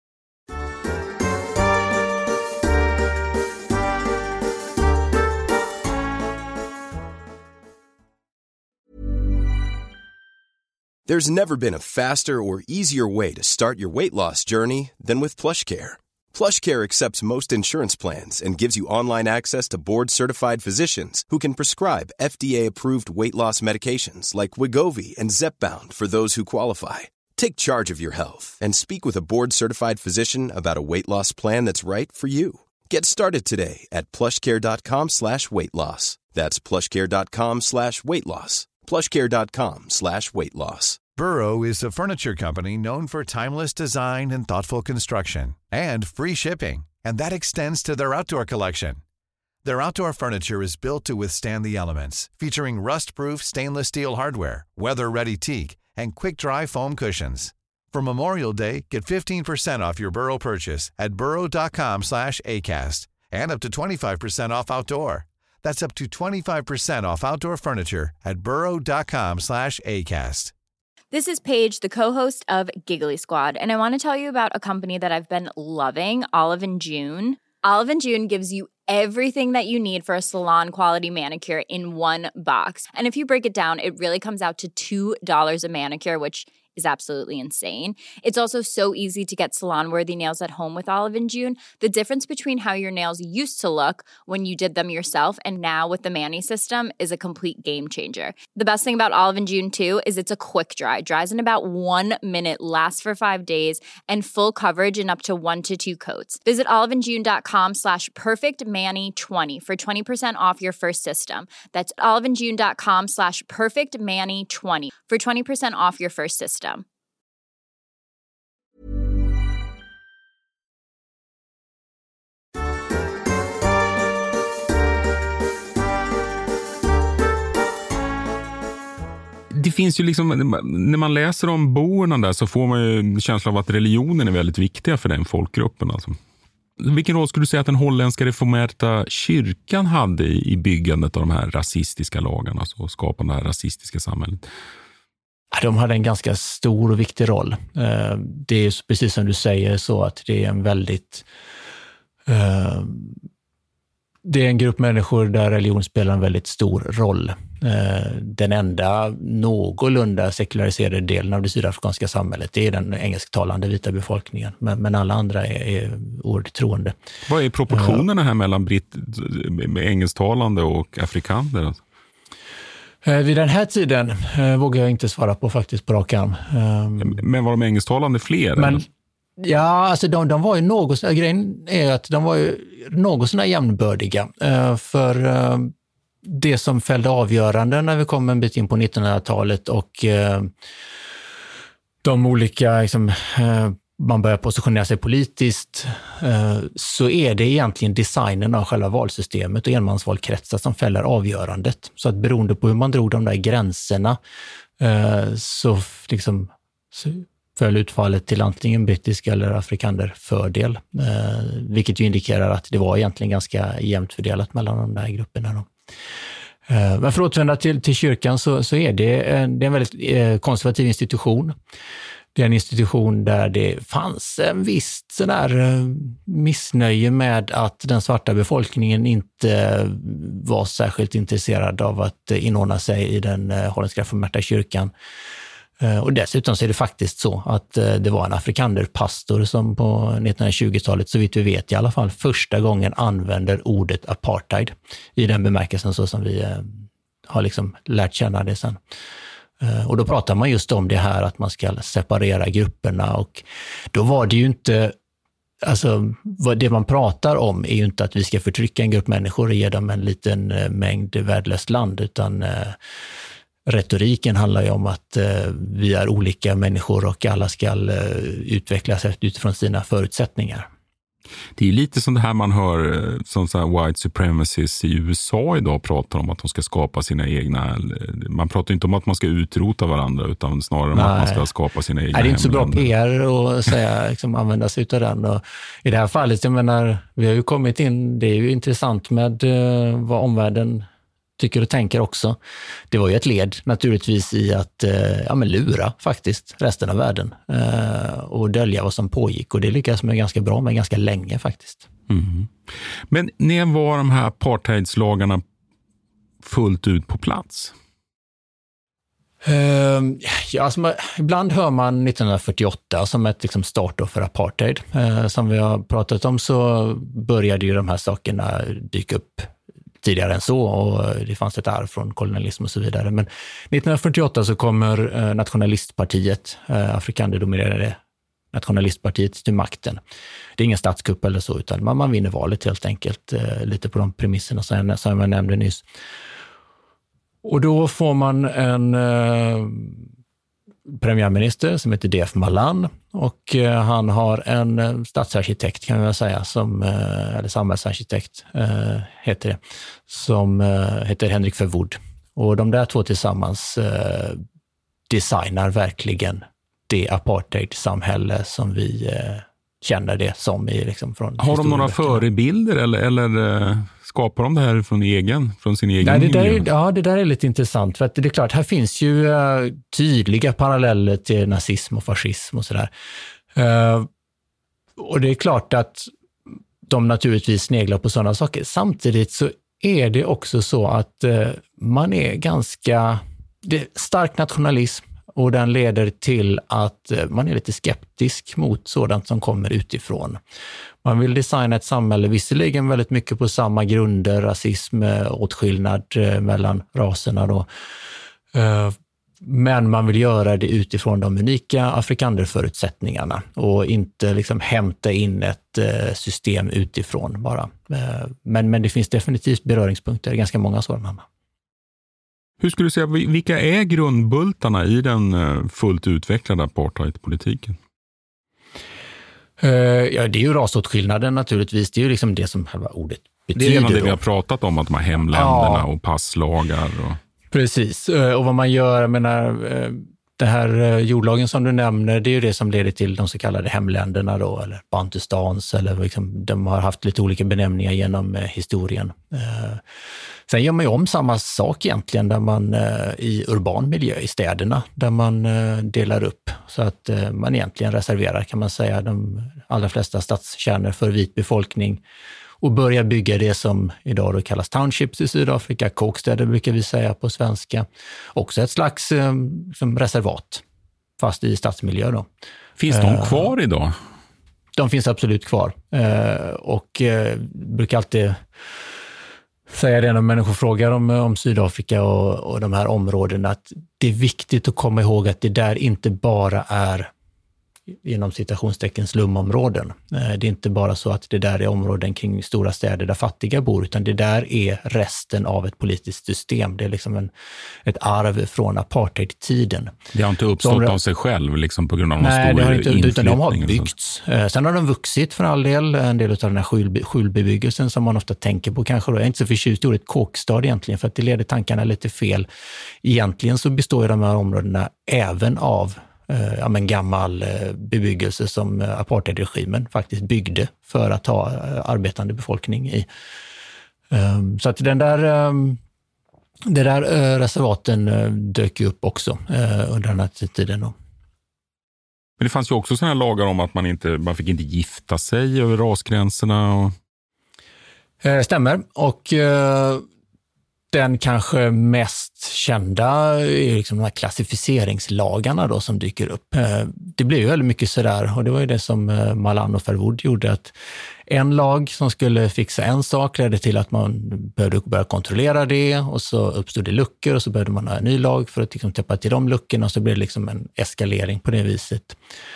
There's never been a faster or easier way to start your weight loss journey than with PlushCare. PlushCare accepts most insurance plans and gives you online access to board-certified physicians who can prescribe F D A-approved weight loss medications like Wegovy and Zepbound for those who qualify. Take charge of your health and speak with a board-certified physician about a weight loss plan that's right for you. Get started today at plushcare.com slash weight loss. That's plushcare.com slash weight loss. plushcare.com slash weight loss. Burrow is a furniture company known for timeless design and thoughtful construction, and free shipping, and that extends to their outdoor collection. Their outdoor furniture is built to withstand the elements, featuring rust-proof stainless steel hardware, weather-ready teak, and quick-dry foam cushions. For Memorial Day, get fifteen percent off your Burrow purchase at burrow.com slash ACAST, and up to twenty-five percent off outdoor. That's up to twenty-five percent off outdoor furniture at burrow.com slash ACAST. This is Paige, the co-host of Giggly Squad, and I want to tell you about a company that I've been loving, Olive and June. Olive and June gives you everything that you need for a salon-quality manicure in one box. And if you break it down, it really comes out to two dollars a manicure, which is absolutely insane. It's also so easy to get salon-worthy nails at home with Olive and June. The difference between how your nails used to look when you did them yourself and now with the Mani system is a complete game changer. The best thing about Olive and June, too, is it's a quick dry. Dries in about one minute, lasts for five days, and full coverage in up to one to two coats. Visit oliveandjune.com slash perfectmani20 for twenty percent off your first system. That's oliveandjune.com slash perfectmani20 for twenty percent off your first system. Det finns ju liksom, när man läser om boerna där så får man ju en känsla av att religionen är väldigt viktiga för den folkgruppen. Alltså. Vilken roll skulle du säga att den holländska reformerta kyrkan hade i byggandet av de här rasistiska lagarna, alltså skapande av det här rasistiska samhället? De hade en ganska stor och viktig roll. Det är precis som du säger så att det är en väldigt... Det är en grupp människor där religion spelar en väldigt stor roll. Den enda någorlunda sekulariserade delen av det sydafrikanska samhället, det är den engelsktalande vita befolkningen. Men, men alla andra är, är oerhört troende. Vad är proportionerna här mellan britt, med engelsktalande och afrikaner? Alltså? Vid den här tiden eh, vågar jag inte svara på faktiskt på rak arm. Um, men var de engelsktalande fler? Men, ja, alltså de, de var ju något, grejen är att de var ju något sådana jämnbördiga. Uh, för uh, det som fällde avgörande när vi kom en bit in på nittonhundratalet och uh, de olika liksom, uh, man börjar positionera sig politiskt, så är det egentligen designen av själva valsystemet och enmansvalkretsar som fäller avgörandet. Så att beroende på hur man drog de där gränserna så, liksom, så föll utfallet till antingen brittisk eller afrikaner fördel. Vilket ju indikerar att det var egentligen ganska jämnt fördelat mellan de där grupperna. Då. Men för att återvända till, till kyrkan så, så är det en, det är en väldigt konservativ institution. Det är en institution där det fanns en viss sån där missnöje med att den svarta befolkningen inte var särskilt intresserad av att inordna sig i den holländska reformerta kyrkan. Och dessutom så är det faktiskt så att det var en afrikanderpastor som på nittonhundratjugotalet, så vitt vi vet i alla fall, första gången använder ordet apartheid i den bemärkelsen så som vi har liksom lärt känna det sen. Och då pratar man just om det här att man ska separera grupperna, och då var det ju inte, alltså det man pratar om är ju inte att vi ska förtrycka en grupp människor och ge dem en liten mängd värdelöst land, utan eh, retoriken handlar ju om att eh, vi är olika människor och alla ska eh, utvecklas utifrån sina förutsättningar. Det är lite som det här man hör som så här white supremacists i U S A idag pratar om, att de ska skapa sina egna, man pratar inte om att man ska utrota varandra utan snarare om Nej. att man ska skapa sina egna. Nej, det är inte så bra P R att säga, liksom, använda sig av den. Och i det här fallet, jag menar, vi har ju kommit in, det är ju intressant med uh, vad omvärlden tycker och tänker också. Det var ju ett led naturligtvis i att eh, ja, men lura faktiskt resten av världen eh, och dölja vad som pågick, och det lyckades man ganska bra med ganska länge faktiskt. Mm. Men när var de här apartheidslagarna fullt ut på plats? Uh, ja, alltså man, ibland hör man nittonhundrafyrtioåtta som ett liksom, start för apartheid. Uh, som vi har pratat om så började ju de här sakerna dyka upp tidigare än så, och det fanns ett arv från kolonialism och så vidare. Men nittonhundrafyrtioåtta så kommer eh, nationalistpartiet, eh, afrikanerdominerade nationalistpartiet till makten. Det är ingen statskupp eller så, utan man, man vinner valet helt enkelt, eh, lite på de premisserna som jag, som jag nämnde nyss. Och då får man en eh, premiärminister som heter D F Malan, och eh, han har en eh, stadsarkitekt kan man säga, som, eh, eller samhällsarkitekt eh, heter det, som eh, heter Henrik Verwoerd. Och de där två tillsammans eh, designar verkligen det apartheid-samhälle som vi eh, känner det som. I, liksom, från Har de några förebilder eller, eller skapar de det här från, egen, från sin egen Nej, det där miljö? är, ja, det där är lite intressant. För att det är klart, här finns ju uh, tydliga paralleller till nazism och fascism och sådär. Uh, och det är klart att de naturligtvis sneglar på sådana saker. Samtidigt så är det också så att uh, man är ganska... Det är stark nationalism och den leder till att uh, man är lite skeptisk mot sådant som kommer utifrån. Man vill designa ett samhälle, visserligen väldigt mycket på samma grunder, rasism, åtskillnad uh, mellan raserna då. Uh, Men man vill göra det utifrån de unika afrikanderförutsättningarna och inte liksom hämta in ett system utifrån bara. Men, men det finns definitivt beröringspunkter, ganska många sådana. Hur skulle du säga, vilka är grundbultarna i den fullt utvecklade apartheidpolitiken? Ja, det är ju rasåtskillnaden naturligtvis. Det är ju liksom det som själva ordet betyder. Det är det vi har pratat om, att de här hemländerna ja. och passlagar och... Precis, och vad man gör, jag menar, det här jordlagen som du nämner, det är ju det som leder till de så kallade hemländerna då, eller bantustans, eller liksom, de har haft lite olika benämningar genom historien. Sen gör man ju om samma sak egentligen, där man i urban miljö i städerna, där man delar upp så att man egentligen reserverar, kan man säga, de allra flesta stadskärnor för vit befolkning, och börja bygga det som idag då kallas townships i Sydafrika, kåkstäder brukar vi säga på svenska. Också ett slags eh, som reservat, fast i stadsmiljö då. Finns de uh, kvar idag? De finns absolut kvar. Uh, och uh, brukar alltid säga det när människor frågar om, om Sydafrika och, och de här områdena, att det är viktigt att komma ihåg att det där inte bara är inom citationstecken slumområden. Det är inte bara så att det där är områden kring stora städer där fattiga bor, utan det där är resten av ett politiskt system. Det är liksom en, ett arv från apartheid-tiden. Det har inte uppstått av sig själv liksom på grund av någon nej, stor det har inte, utan de har inflyttning. byggts. Sen har de vuxit för all del, en del av den här skjul, skjulbebyggelsen som man ofta tänker på kanske då. Jag är inte så förtjust i ordet kåkstad egentligen, för att det leder tankarna lite fel. Egentligen så består ju de här områdena även av ja, men gammal bebyggelse som apartheidregimen faktiskt byggde för att ha arbetande befolkning i. Så att den där, det där reservaten dök upp också under den här tiden. Men det fanns ju också sådana lagar om att man inte man fick inte gifta sig över rasgränserna. Och... Stämmer. Och den kanske mest kända är liksom de här klassificeringslagarna då som dyker upp. Det blir ju väldigt mycket sådär, och det var ju det som Malan och Verwoerd gjorde, att en lag som skulle fixa en sak ledde till att man behövde börja kontrollera det, och så uppstod det luckor och så behövde man ha en ny lag för att liksom täppa till de luckorna, och så blev det liksom en eskalering på det viset.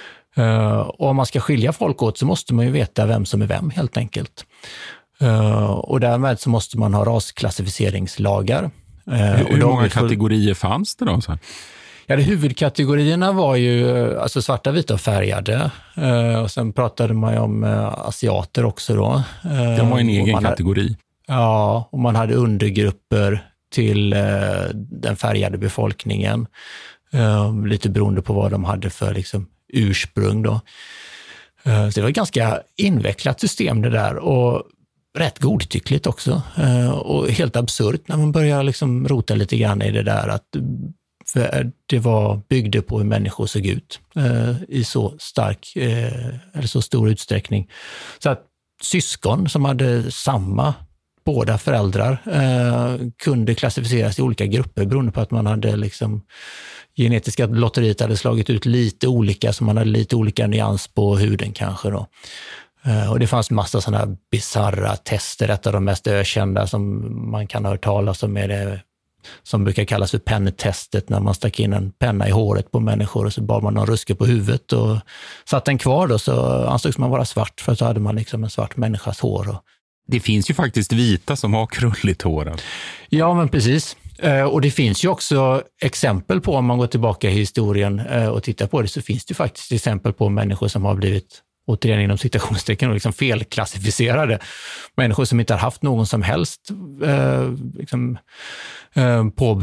Och om man ska skilja folk åt så måste man ju veta vem som är vem helt enkelt. Uh, och därmed så måste man ha rasklassificeringslagar. Uh, hur och hur många för... kategorier fanns det då? Så här? Ja, det huvudkategorierna var ju alltså svarta, vita och färgade. Uh, och sen pratade man ju om uh, asiater också då. Uh, De var en egen hade, kategori. Ja, och man hade undergrupper till uh, den färgade befolkningen. Uh, lite beroende på vad de hade för liksom, ursprung då. Uh, så det var ett ganska invecklat system det där, och rätt godtyckligt också, och helt absurt när man börjar liksom rota lite grann i det där, att för det var byggde på hur människor såg ut i så stark eller så stor utsträckning. Så att syskon som hade samma båda föräldrar kunde klassificeras i olika grupper beroende på att man hade liksom genetiska lotteriet hade slagit ut lite olika, så man hade lite olika nyans på huden kanske då. Och det fanns massa sådana här bizarra tester, ett av de mest ökända som man kan ha hört talas om är det som brukar kallas för penntestet, när man stack in en penna i håret på människor och så bar man någon ruske på huvudet och satt den kvar då, så ansågs man vara svart, för så hade man liksom en svart människas hår. Och... Det finns ju faktiskt vita som har krulligt hår. Ja, men precis. Och det finns ju också exempel på, om man går tillbaka i historien och tittar på det, så finns det faktiskt exempel på människor som har blivit, återigen inom citationstecken, liksom felklassificerade. Människor som inte har haft någon som helst eh, liksom, eh, påbrå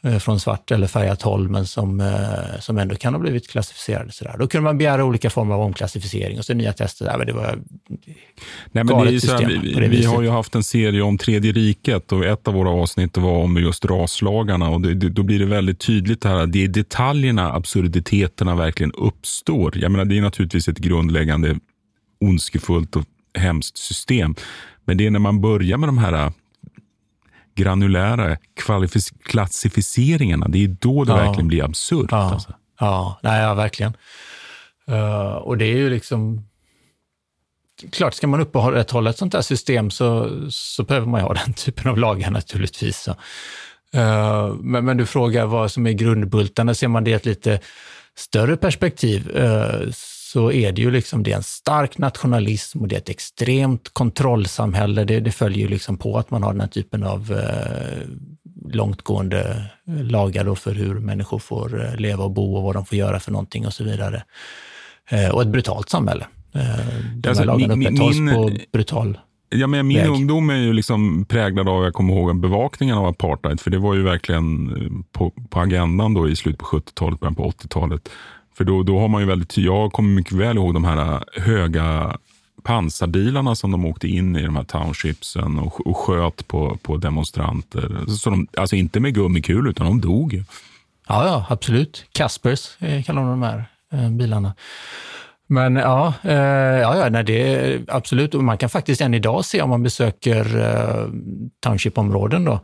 eh, från svart eller färgat håll, men som, eh, som ändå kan ha blivit klassificerade sådär. Då kunde man begära olika former av omklassificering och så nya tester. Där, men det var Nej, men det är ju så här, vi, vi har ju haft en serie om Tredje riket och ett av våra avsnitt var om just raslagarna, och det, det, då blir det väldigt tydligt här att det är detaljerna, absurditeterna verkligen uppstår. Jag menar, det är naturligtvis ett grundläggande ondskefullt och hemskt system, men det är när man börjar med de här granulära kvalifis- klassificeringarna, det är då det ja. verkligen blir absurt. Ja, alltså. ja. Nej, ja verkligen. Uh, och det är ju liksom klart, ska man upprätthålla ett sånt här system så, så behöver man ju ha den typen av lagar naturligtvis. Så. Uh, men, men du frågar vad som är grundbultarna, ser man det i ett lite större perspektiv uh, så är det ju liksom, det är en stark nationalism och det är ett extremt kontrollsamhälle. Det, det följer ju liksom på att man har den här typen av uh, långtgående lagar då för hur människor får uh, leva och bo och vad de får göra för någonting och så vidare. Uh, och ett brutalt samhälle. Uh, de alltså, här lagarna min, upprätthålls min, på brutal Ja, men min väg. ungdom är ju liksom präglad av, jag kommer ihåg, bevakningen av apartheid, för det var ju verkligen på, på agendan då i slutet på sjuttiotalet, början på åttiotalet. För då, då har man ju väldigt, jag kommer mycket väl ihåg de här höga pansarbilarna som de åkte in i de här townshipsen och, och sköt på, på demonstranter. Så de, alltså inte med gummikul utan de dog ju. Ja, ja, absolut. Kaspers eh, kallar de de här eh, bilarna. Men ja, eh, ja, ja nej, det är absolut. Och man kan faktiskt än idag se om man besöker eh, township-områden då,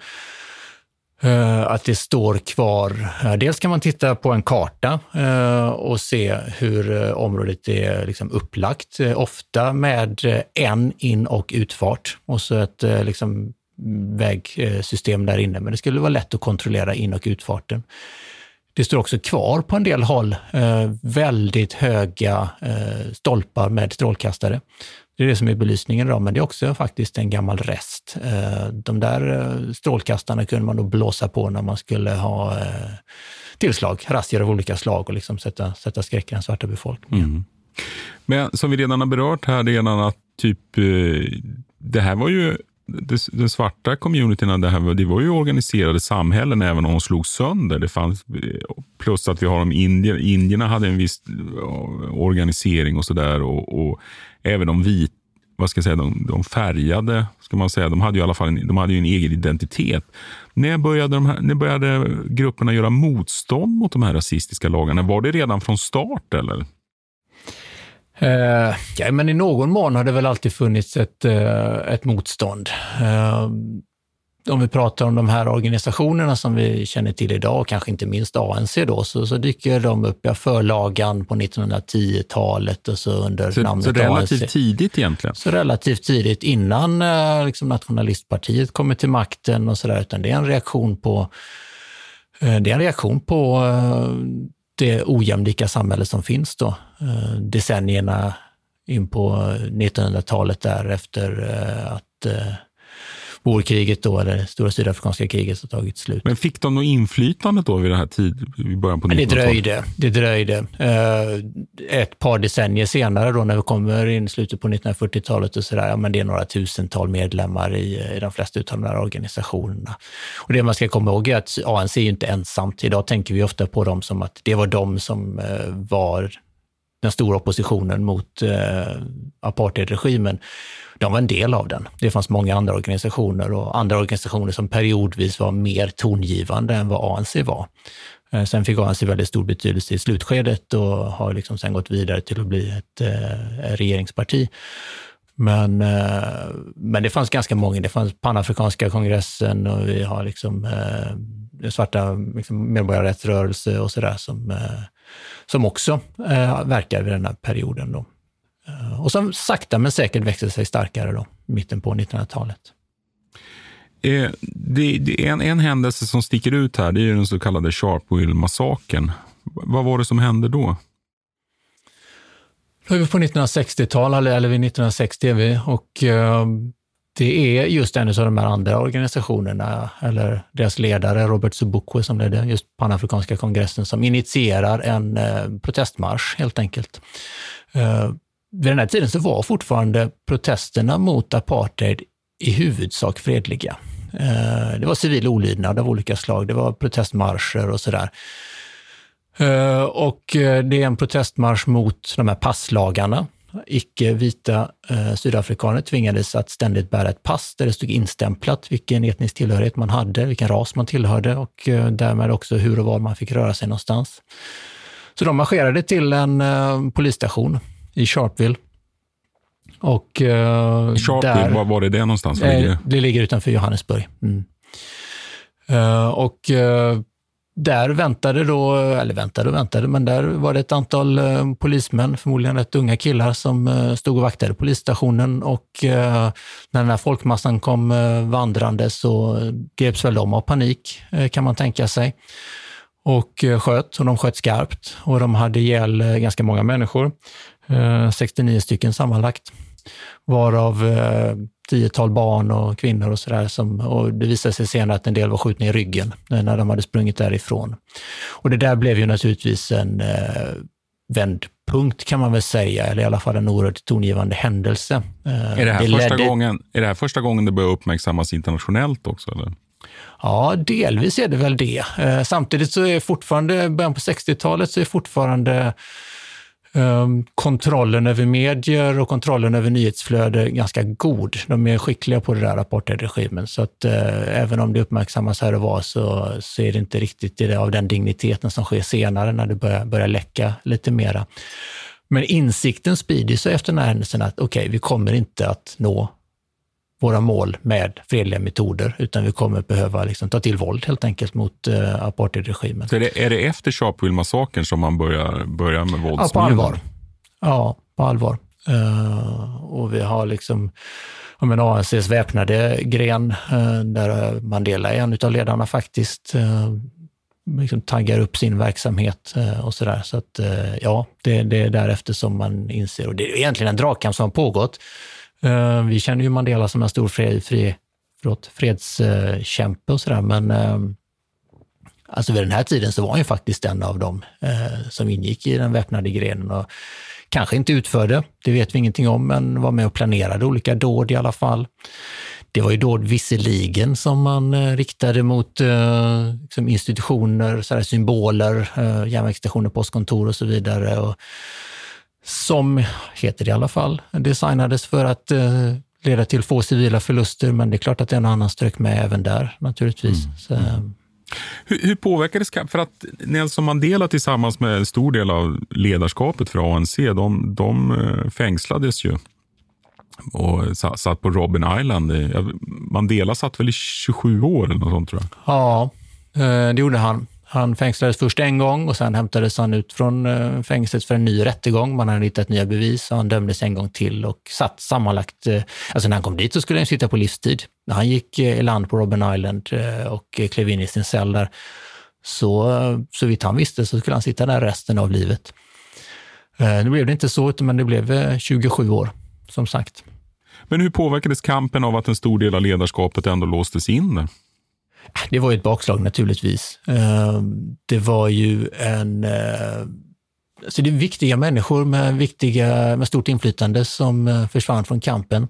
eh, att det står kvar. Eh, dels kan man titta på en karta eh, och se hur eh, området är liksom upplagt. Eh, ofta med eh, en in- och utfart och så ett eh, liksom vägsystem där inne. Men det skulle vara lätt att kontrollera in- och utfarten. Det står också kvar på en del håll eh, väldigt höga eh, stolpar med strålkastare. Det är det som är belysningen idag, men det är också faktiskt en gammal rest. Eh, de där eh, strålkastarna kunde man då blåsa på när man skulle ha eh, tillslag, razzior av olika slag och liksom sätta, sätta skräck i den svarta befolkningen. Mm. Men som vi redan har berört här redan att typ, eh, det här var ju den svarta communityna, det, här, det var ju organiserade samhällen även om de slog sönder. Det fanns, plus att vi har de indier, indierna hade en viss organisering och sådär och, och även de vit, vad ska jag säga, de, de färgade, ska man säga, de hade ju i alla fall en, de hade ju en egen identitet. När började, de här, när började grupperna göra motstånd mot de här rasistiska lagarna? Var det redan från start eller? Uh, ja, men i någon mån har det väl alltid funnits ett, uh, ett motstånd. Uh, om vi pratar om de här organisationerna som vi känner till idag, och kanske inte minst A N C då, så, så dyker de upp i förlagan på nittonhundratio-talet och så under så, namnet så relativt A N C. Tidigt egentligen? Så relativt tidigt innan uh, liksom nationalistpartiet kommer till makten och sådär, utan det är en reaktion på uh, det är en reaktion på uh, det ojämlika samhälle som finns då. Eh, decennierna in på nittonhundratalet där efter eh, att eh, Boerkriget då, eller stora sydafrikanska kriget har tagit slut. Men fick de något inflytande då vid den här tiden, i början på nittonhundratalet? Det dröjde. Det dröjde. Eh, ett par decennier senare då, när vi kommer in i slutet på nittonhundrafyrtiotalet och sådär, ja, men det är några tusental medlemmar i, i de flesta av de här organisationerna. Och det man ska komma ihåg är att A N C är ju inte ensamt. Idag tänker vi ofta på dem som att det var de som eh, var den stora oppositionen mot eh, apartheidregimen. De var en del av den. Det fanns många andra organisationer och andra organisationer som periodvis var mer tongivande än vad A N C var. Eh, sen fick A N C väldigt stor betydelse i slutskedet och har liksom sen gått vidare till att bli ett eh, regeringsparti. Men, eh, men det fanns ganska många. Det fanns panafrikanska kongressen och vi har liksom eh, svarta liksom, medborgarrättsrörelse och sådär som, eh, som också eh, verkar vid den här perioden då. Och som sakta men säkert växte sig starkare då, mitten på nittonhundratalet. Eh, det, det är en, en händelse som sticker ut här, det är ju den så kallade Sharpeville-massakern. Vad var det som hände då? Då är vi på nittonhundrasextiotalet, eller, eller vid nittonhundrasextio är vi, och eh, det är just en av de här andra organisationerna, eller deras ledare Robert Sobukwe som ledde just panafrikanska kongressen, som initierar en eh, protestmarsch helt enkelt. Eh, vid den här tiden så var fortfarande protesterna mot apartheid i huvudsak fredliga. Det var civil olydnad av olika slag. Det var protestmarscher och sådär. Och det är en protestmarsch mot de här passlagarna. Icke-vita eh, sydafrikaner tvingades att ständigt bära ett pass där det stod instämplat vilken etnisk tillhörighet man hade, vilken ras man tillhörde och eh, därmed också hur och var man fick röra sig någonstans. Så de marscherade till en eh, polisstation i Sharpeville. Och eh, Sharpeville, där, var var det det någonstans? Eh, ligger? Det ligger utanför Johannesburg. Mm. Eh, och eh, Där väntade då, eller väntade och väntade, men där var det ett antal eh, polismän, förmodligen rätt unga killar, som eh, stod och vaktade polisstationen och eh, när den här folkmassan kom eh, vandrande så greps väl de av panik, eh, kan man tänka sig, och eh, sköt, och de sköt skarpt och de hade ihjäl eh, ganska många människor, eh, sextionio stycken sammanlagt, varav eh, tiotal barn och kvinnor och sådär, som, och det visade sig senare att en del var skjutna i ryggen när de hade sprungit därifrån. Och det där blev ju naturligtvis en eh, vändpunkt, kan man väl säga, eller i alla fall en oerhört tongivande händelse. Eh, är, det här det första ledde... gången, är det här första gången det börjar uppmärksammas internationellt också, eller? Ja, delvis är det väl det. Eh, samtidigt så är fortfarande, början på sextiotalet så är fortfarande kontrollen över medier och kontrollen över nyhetsflöde ganska god. De är skickliga på det där apartheidregimen, så att eh, även om det uppmärksammas här och var så, så är det inte riktigt det av den digniteten som sker senare när det börjar, börjar läcka lite mera. Men insikten sprider sig efter den här händelsen att okej, okay, vi kommer inte att nå våra mål med fredliga metoder, utan vi kommer behöva liksom ta till våld helt enkelt mot uh, apartheidregimen. Så är det, är det efter Sharpeville-massakern som man börjar, börjar med våldsmedel? Ja, på allvar. Ja, på allvar. Uh, och vi har liksom om en A N C:s väpnade gren, uh, där Mandela är en av ledarna faktiskt, uh, liksom taggar upp sin verksamhet uh, och sådär. Så att uh, ja, det, det är därefter som man inser, och det är egentligen en dragkamp som har pågått. Uh, vi känner ju Mandela som en stor fred, fri, förlåt, fredskämpe och sådär, men uh, alltså vid den här tiden så var han ju faktiskt en av dem uh, som ingick i den väpnade grenen och kanske inte utförde, det vet vi ingenting om, men var med och planerade olika dåd i alla fall. Det var ju dåd visserligen som man uh, riktade mot uh, liksom institutioner, sådär, symboler, uh, järnvägsstationer, postkontor och så vidare, och som, heter det i alla fall, designades för att eh, leda till få civila förluster, men det är klart att en annan strök med även där naturligtvis. Mm. Så, mm. Hur, hur påverkades, för att Nelson Mandela tillsammans med en stor del av ledarskapet för A N C, de, de fängslades ju och satt på Robben Island. Mandela satt väl i tjugosju år eller något sånt, tror jag. Ja, det gjorde han. Han fängslades först en gång och sen hämtades han ut från fängelset för en ny rättegång. Man hade hittat nya bevis och han dömdes en gång till och satt sammanlagt. Alltså när han kom dit så skulle han sitta på livstid. När han gick i land på Robben Island och klev in i sin cell där, så, så vitt han visste så skulle han sitta där resten av livet. Nu blev det inte så, men det blev tjugosju år som sagt. Men hur påverkades kampen av att en stor del av ledarskapet ändå låstes in där? Det var ju ett bakslag naturligtvis. Det var ju en... Så det är viktiga människor med, viktiga, med stort inflytande som försvann från kampen.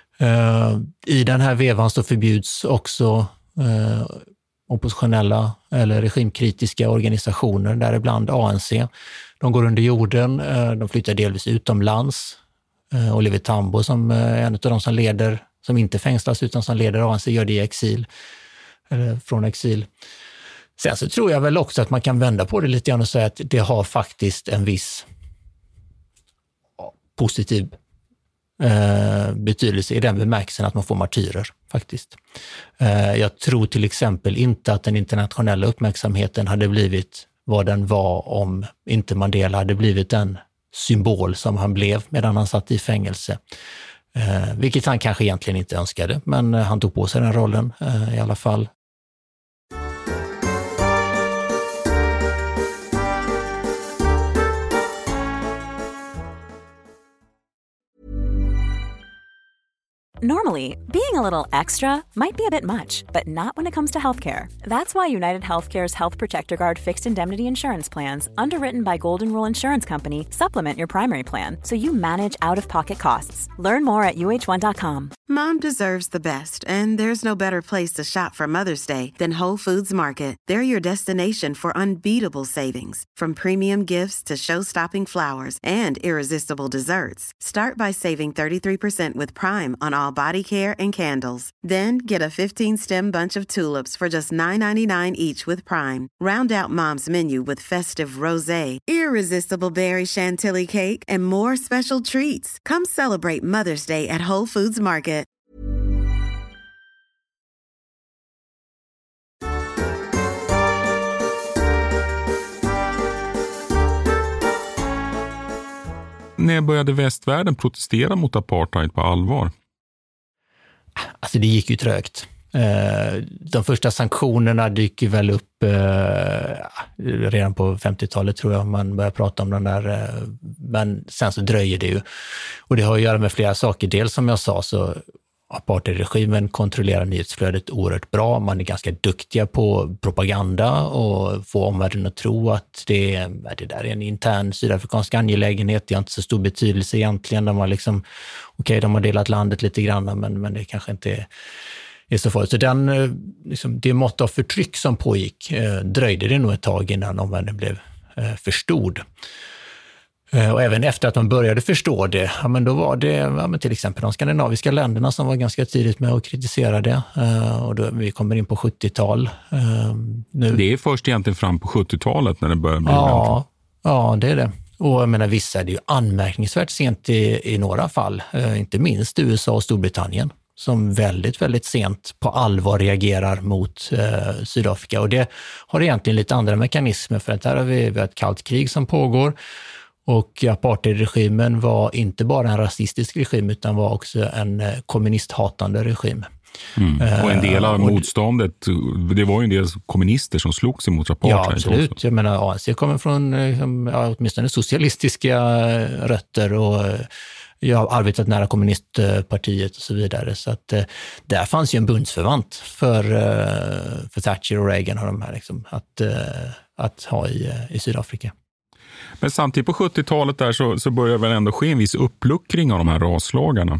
I den här vevan så förbjuds också oppositionella eller regimkritiska organisationer, däribland A N C. De går under jorden, de flyttar delvis utomlands. Oliver Tambo, som är en av de som leder, som inte fängslas utan som leder A N C, gör det i exil. Eller från exil. Sen så tror jag väl också att man kan vända på det lite grann och säga att det har faktiskt en viss positiv eh, betydelse i den bemärkelsen att man får martyrer faktiskt. Eh, jag tror till exempel inte att den internationella uppmärksamheten hade blivit vad den var om inte Mandela hade blivit en symbol som han blev medan han satt i fängelse. Eh, vilket han kanske egentligen inte önskade, men eh, han tog på sig den rollen eh, i alla fall. Normally, being a little extra might be a bit much, but not when it comes to healthcare. That's why United Healthcare's Health Protector Guard fixed indemnity insurance plans, underwritten by Golden Rule Insurance Company, supplement your primary plan so you manage out-of-pocket costs. Learn more at U H one dot com. Mom deserves the best, and there's no better place to shop for Mother's Day than Whole Foods Market. They're your destination for unbeatable savings, from premium gifts to show-stopping flowers and irresistible desserts. Start by saving thirty-three percent with Prime on all body care and candles. Then get a fifteen-stem bunch of tulips for just nine ninety-nine each with Prime. Round out Mom's menu with festive rosé, irresistible berry chantilly cake, and more special treats. Come celebrate Mother's Day at Whole Foods Market. När började västvärlden protestera mot apartheid på allvar? Alltså det gick ju trögt. De första sanktionerna dyker väl upp redan på femtiotalet tror jag man börjar prata om den där, men sen så dröjer det ju. Och det har att göra med flera saker. Dels som jag sa så apartheidregimen kontrollerar nyhetsflödet oerhört bra. Man är ganska duktiga på propaganda och få omvärlden att tro att det, det där är en intern sydafrikansk angelägenhet. Det har inte så stor betydelse egentligen. De har liksom, okej, de har delat landet lite grann, men, men det kanske inte är, är så farligt. Så den, liksom, det mått av förtryck som pågick eh, dröjde det nog ett tag innan omvärlden blev eh, förstod. Och även efter att man började förstå det, ja, men då var det ja, men till exempel de skandinaviska länderna som var ganska tidigt med att kritisera det. Och då, vi kommer in på sjuttiotal. Nu. Det är först egentligen fram på sjuttiotalet när det börjar bli ja, ja, det är det. Och jag menar, vissa är det ju anmärkningsvärt sent i, i några fall, inte minst U S A och Storbritannien, som väldigt, väldigt sent på allvar reagerar mot eh, Sydafrika. Och det har egentligen lite andra mekanismer, för att här har vi, vi har ett kallt krig som pågår. Och apartheidregimen var inte bara en rasistisk regim utan var också en kommunisthatande regim. Mm. Och en del av motståndet, det var ju en del kommunister som slogs emot apartheid. Ja, absolut. Också. Jag menar, A N C kommer från ja, åtminstone socialistiska rötter och jag har arbetat nära kommunistpartiet och så vidare. Så att där fanns ju en bundsförvant för, för Thatcher och Reagan och de här liksom, att, att ha i, i Sydafrika. Men samtidigt på sjuttiotalet där så, så börjar väl ändå ske en viss uppluckring av de här raslagarna.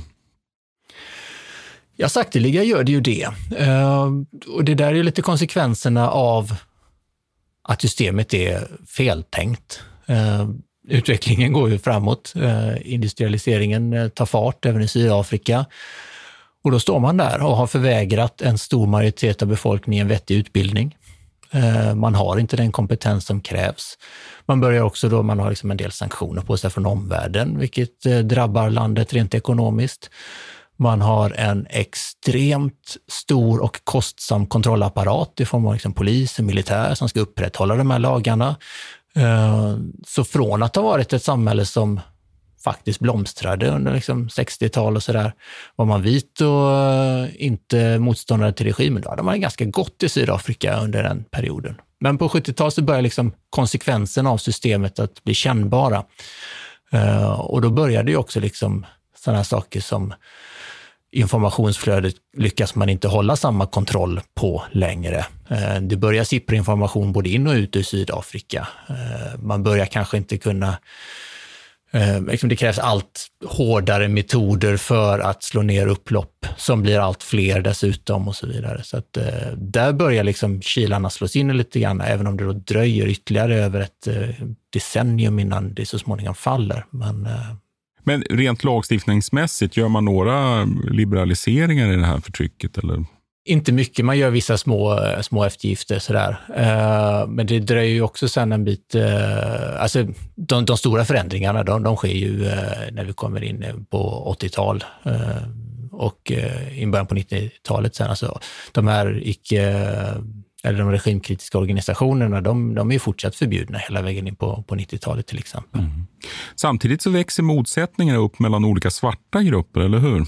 Ja, sakteliga gör det ju det. Uh, och det där är ju lite konsekvenserna av att systemet är feltänkt. Uh, utvecklingen går ju framåt. Uh, industrialiseringen uh, tar fart även i Sydafrika. Och då står man där och har förvägrat en stor majoritet av befolkningen vettig utbildning. Man har inte den kompetens som krävs. Man börjar också då, man har liksom en del sanktioner på sig från omvärlden, vilket drabbar landet rent ekonomiskt. Man har en extremt stor och kostsam kontrollapparat i form av liksom polis och militär som ska upprätthålla de här lagarna. Så från att ha varit ett samhälle som faktiskt blomstrade under liksom sextiotal och sådär, var man vit och inte motståndare till regimen, då hade man ganska gott i Sydafrika under den perioden. Men på sjuttiotalet så började liksom konsekvenserna av systemet att bli kännbara. Uh, och då började ju också liksom sådana saker som informationsflödet lyckas man inte hålla samma kontroll på längre. Uh, det börjar sippra information både in och ut ur Sydafrika. Uh, man börjar kanske inte kunna Det krävs allt hårdare metoder för att slå ner upplopp som blir allt fler dessutom och så vidare. Så att där börjar liksom kilarna slås in lite grann, även om det då dröjer ytterligare över ett decennium innan det så småningom faller. Men, Men rent lagstiftningsmässigt, gör man några liberaliseringar i det här förtrycket eller? Inte mycket, man gör vissa små, små eftergifter sådär. Uh, men det dröjer ju också sen en bit, uh, alltså de, de stora förändringarna de, de sker ju uh, när vi kommer in på åttiotal uh, och uh, in början på nittiotalet sen. Alltså de här icke, eller de regimkritiska organisationerna, de, de är ju fortsatt förbjudna hela vägen in på, på nittiotalet till exempel. Mm. Samtidigt så växer motsättningarna upp mellan olika svarta grupper, eller hur?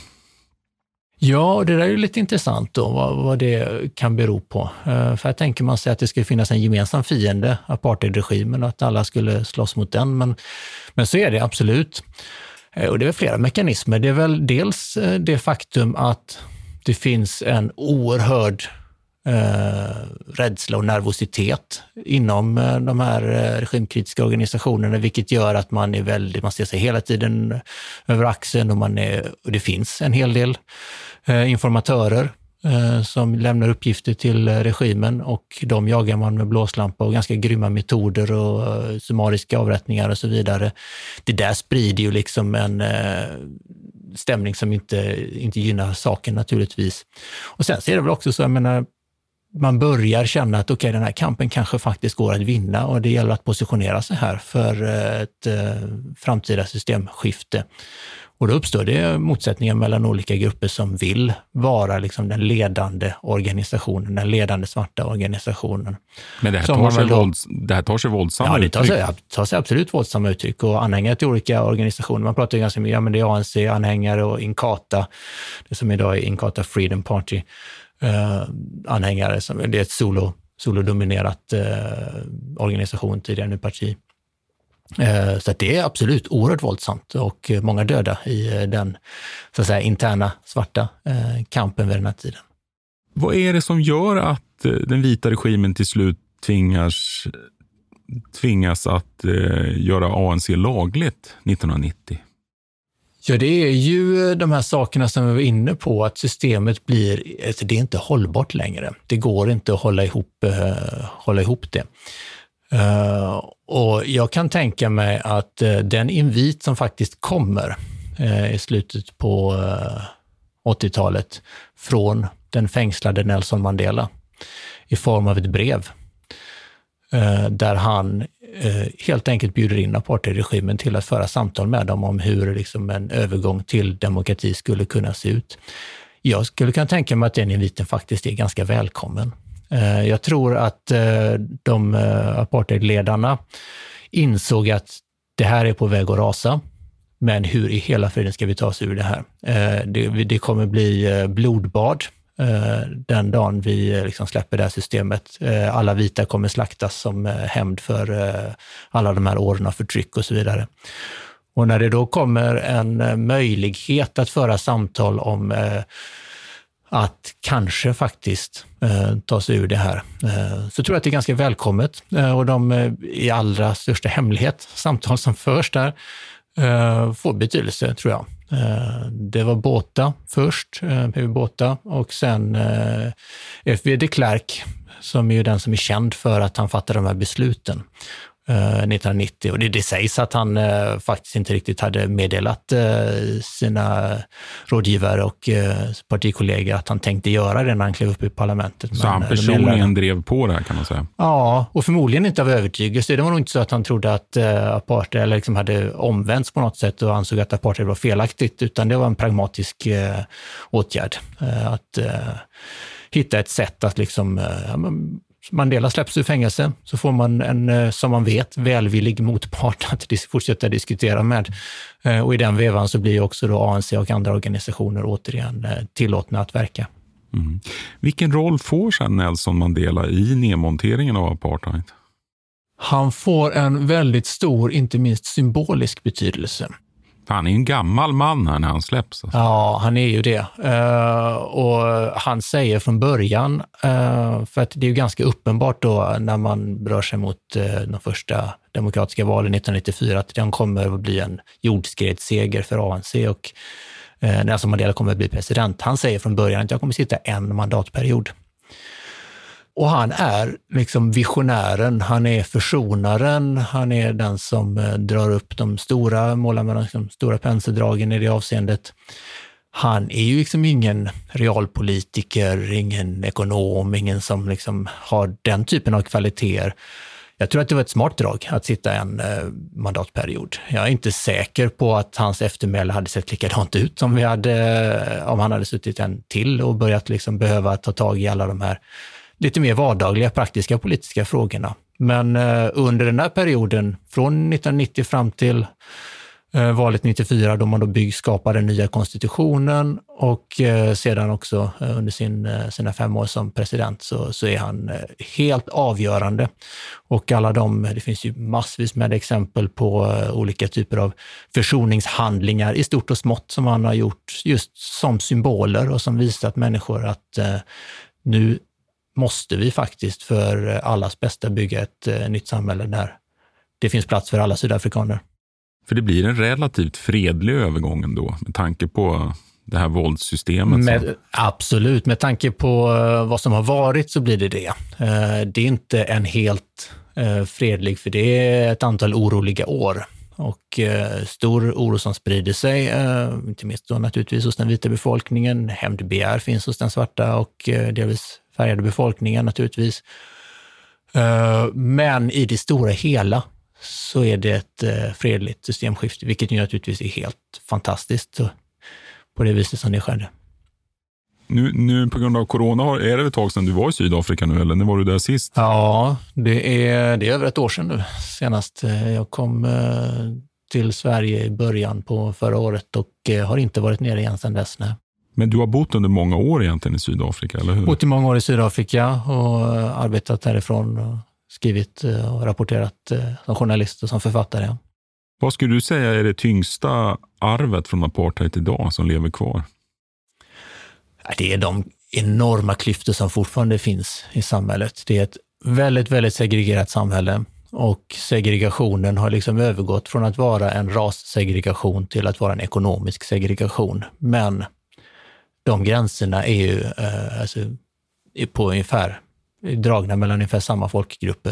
Ja, det där är ju lite intressant då, vad, vad det kan bero på. Uh, för jag tänker man sig att det skulle finnas en gemensam fiende, apartheidregimen, och att alla skulle slåss mot den. Men, men så är det absolut. Uh, och det är väl flera mekanismer. Det är väl dels uh, det faktum att det finns en oerhörd eh, rädsla och nervositet inom eh, de här eh, regimkritiska organisationerna, vilket gör att man är väldigt, man ser sig hela tiden över axeln och, man är, och det finns en hel del eh, informatörer eh, som lämnar uppgifter till regimen, och de jagar man med blåslampa och ganska grymma metoder och eh, summariska avrättningar och så vidare. Det där sprider ju liksom en eh, stämning som inte, inte gynnar saken naturligtvis. Och sen så är det väl också så, jag menar, man börjar känna att okej, okay, den här kampen kanske faktiskt går att vinna, och det gäller att positionera sig här för ett eh, framtida systemskifte. Och då uppstår det motsättningar mellan olika grupper som vill vara liksom den ledande organisationen, den ledande svarta organisationen. Men det här, tar sig, då, vålds, det här tar sig våldsamma ja, det tar sig, uttryck. Ja, det tar sig absolut våldsamma uttryck, och anhängare till olika organisationer. Man pratar ju ganska mycket, ja men det är A N C-anhängare och Inkatha, det som idag är Inkatha Freedom Party, eh, anhängare, som, det är ett solo, solodominerat eh, organisation, tidigare nu parti. Så att det är absolut oerhört våldsamt, och många döda i den så att säga interna svarta kampen vid den här tiden. Vad är det som gör att den vita regimen till slut tvingas, tvingas att göra A N C lagligt nittonhundranittio? Ja, det är ju de här sakerna som vi var inne på, att systemet blir, alltså det är inte hållbart längre. Det går inte att hålla ihop, hålla ihop det. Uh, och jag kan tänka mig att uh, den invit som faktiskt kommer uh, i slutet på uh, åttiotalet från den fängslade Nelson Mandela i form av ett brev uh, där han uh, helt enkelt bjuder in apartheidregimen till att föra samtal med dem om hur liksom, en övergång till demokrati skulle kunna se ut. Jag skulle kunna tänka mig att den inviten faktiskt är ganska välkommen. Jag tror att de apartheidledarna insåg att det här är på väg att rasa, men hur i hela friden ska vi ta oss ur det här? Det kommer bli blodbad den dagen vi liksom släpper det här systemet. Alla vita kommer slaktas som hämnd för alla de här åren av förtryck och så vidare. Och när det då kommer en möjlighet att föra samtal om att kanske faktiskt eh, ta sig ur det här, eh, så tror jag att det är ganska välkommet. Eh, och de eh, i allra största hemlighet, samtal som förs där, eh, får betydelse, tror jag. Eh, det var Botha först, eh, P V Botha, och sen eh, F V de Klerk, som är ju den som är känd för att han fattar de här besluten nittonhundranittio. Och det, det sägs att han eh, faktiskt inte riktigt hade meddelat eh, sina rådgivare och eh, partikollegor att han tänkte göra det när han klev upp i parlamentet. Så han personligen drev på det här, kan man säga? Ja, och förmodligen inte av övertygelse. Det var nog inte så att han trodde att eh, apartheid eller liksom hade omvänts på något sätt och ansåg att apartheid var felaktigt, utan det var en pragmatisk eh, åtgärd. Eh, att eh, hitta ett sätt att liksom eh, Mandela släpps ur fängelse, så får man en, som man vet, välvillig motpart att fortsätta diskutera med. Och i den vevan så blir också då A N C och andra organisationer återigen tillåtna att verka. Mm. Vilken roll får sedan Nelson Mandela i nedmonteringen av apartheid? Han får en väldigt stor, inte minst symbolisk betydelse. Han är en gammal man här när han släpps. Alltså. Ja, han är ju det. Uh, och han säger från början, uh, för att det är ju ganska uppenbart då när man rör sig mot uh, de första demokratiska valen nittonhundranittiofyra, att den kommer att bli en jordskredsseger för A N C, och uh, Nelson Mandela kommer att bli president. Han säger från början att jag kommer sitta en mandatperiod. Och han är liksom visionären, han är försonaren, han är den som eh, drar upp de stora, målar med de liksom, stora penseldragen i det avseendet. Han är ju liksom ingen realpolitiker, ingen ekonom, ingen som liksom har den typen av kvaliteter. Jag tror att det var ett smart drag att sitta en eh, mandatperiod. Jag är inte säker på att hans eftermäle hade sett likadant ut som vi hade, om han hade suttit en till och börjat liksom behöva ta tag i alla de här lite mer vardagliga, praktiska politiska frågorna. Men eh, under den här perioden, från nittonhundranittio fram till eh, valet nittiofyra, då man då bygg, skapar den nya konstitutionen, och eh, sedan också eh, under sin, eh, sina fem år som president, så, så är han eh, helt avgörande. Och alla de, det finns ju massvis med exempel på eh, olika typer av försoningshandlingar i stort och smått som han har gjort just som symboler och som visat människor att eh, nu måste vi faktiskt för allas bästa bygga ett eh, nytt samhälle där det finns plats för alla sydafrikaner. För det blir en relativt fredlig övergång ändå med tanke på det här våldssystemet. Med, som... Absolut, med tanke på vad som har varit så blir det det. Det är inte en helt fredlig, för det är ett antal oroliga år och stor oro som sprider sig, inte minst då naturligtvis hos den vita befolkningen. Hämndbegär finns hos den svarta och delvis färgade befolkningen naturligtvis. Men i det stora hela så är det ett fredligt systemskifte, vilket ju naturligtvis är helt fantastiskt på det viset som det skedde. Nu, nu på grund av corona, är det ett tag sedan du var i Sydafrika nu, eller när var du där sist? Ja, det är, det är över ett år sedan nu senast. Jag kom till Sverige i början på förra året och har inte varit nere igen sedan dess. Nej. Men du har bott under många år egentligen i Sydafrika, eller hur? Bott i många år i Sydafrika och arbetat härifrån och skrivit och rapporterat som journalist och som författare. Vad skulle du säga är det tyngsta arvet från apartheid idag som lever kvar? Det är de enorma klyftor som fortfarande finns i samhället. Det är ett väldigt, väldigt segregerat samhälle och segregationen har liksom övergått från att vara en rassegregation till att vara en ekonomisk segregation. Men de gränserna är ju eh, alltså, är på ungefär dragna mellan ungefär samma folkgrupper.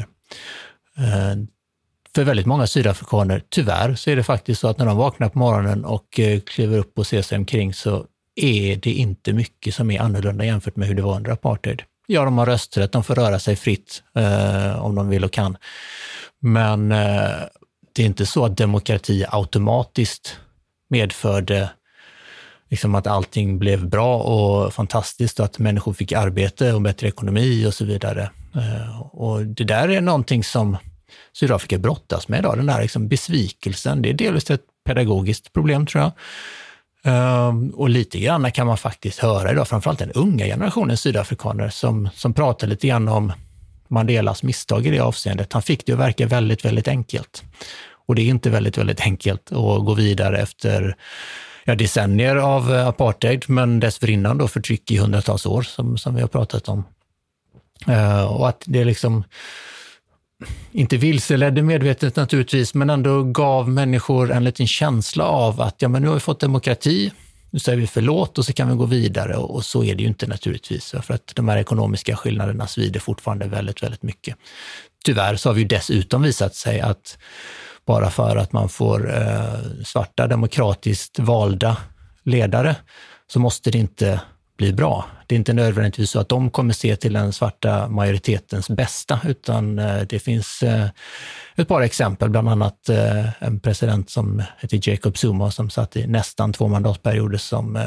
Eh, För väldigt många sydafrikaner, tyvärr, så är det faktiskt så att när de vaknar på morgonen och eh, kliver upp och ser sig omkring så är det inte mycket som är annorlunda jämfört med hur det var under apartheid. Ja, de har rösträtt, de får röra sig fritt eh, om de vill och kan. Men eh, det är inte så att demokrati automatiskt medförde liksom att allting blev bra och fantastiskt och att människor fick arbete och bättre ekonomi och så vidare. Eh, och det där är någonting som Sydafrika brottas med idag, den där liksom besvikelsen. Det är delvis ett pedagogiskt problem, tror jag. Um, och lite grann kan man faktiskt höra idag, framförallt den unga generationen sydafrikaner som, som pratar lite grann om Mandelas misstag i det avseendet. Han fick det att verka väldigt, väldigt enkelt. Och det är inte väldigt, väldigt enkelt att gå vidare efter ja, decennier av apartheid, men dessförinnan då förtryck i hundratals år som, som vi har pratat om. Uh, och att det liksom inte vilseledde medvetet naturligtvis, men ändå gav människor en liten känsla av att ja, men nu har vi fått demokrati, nu säger vi förlåt och så kan vi gå vidare. Och, och så är det ju inte naturligtvis, för att de här ekonomiska skillnaderna svider fortfarande väldigt, väldigt mycket. Tyvärr så har vi ju dessutom visat sig att bara för att man får eh, svarta demokratiskt valda ledare så måste det inte bli bra. Det är inte nödvändigtvis så att de kommer se till den svarta majoritetens bästa, utan det finns ett par exempel, bland annat en president som heter Jacob Zuma som satt i nästan två mandatperioder som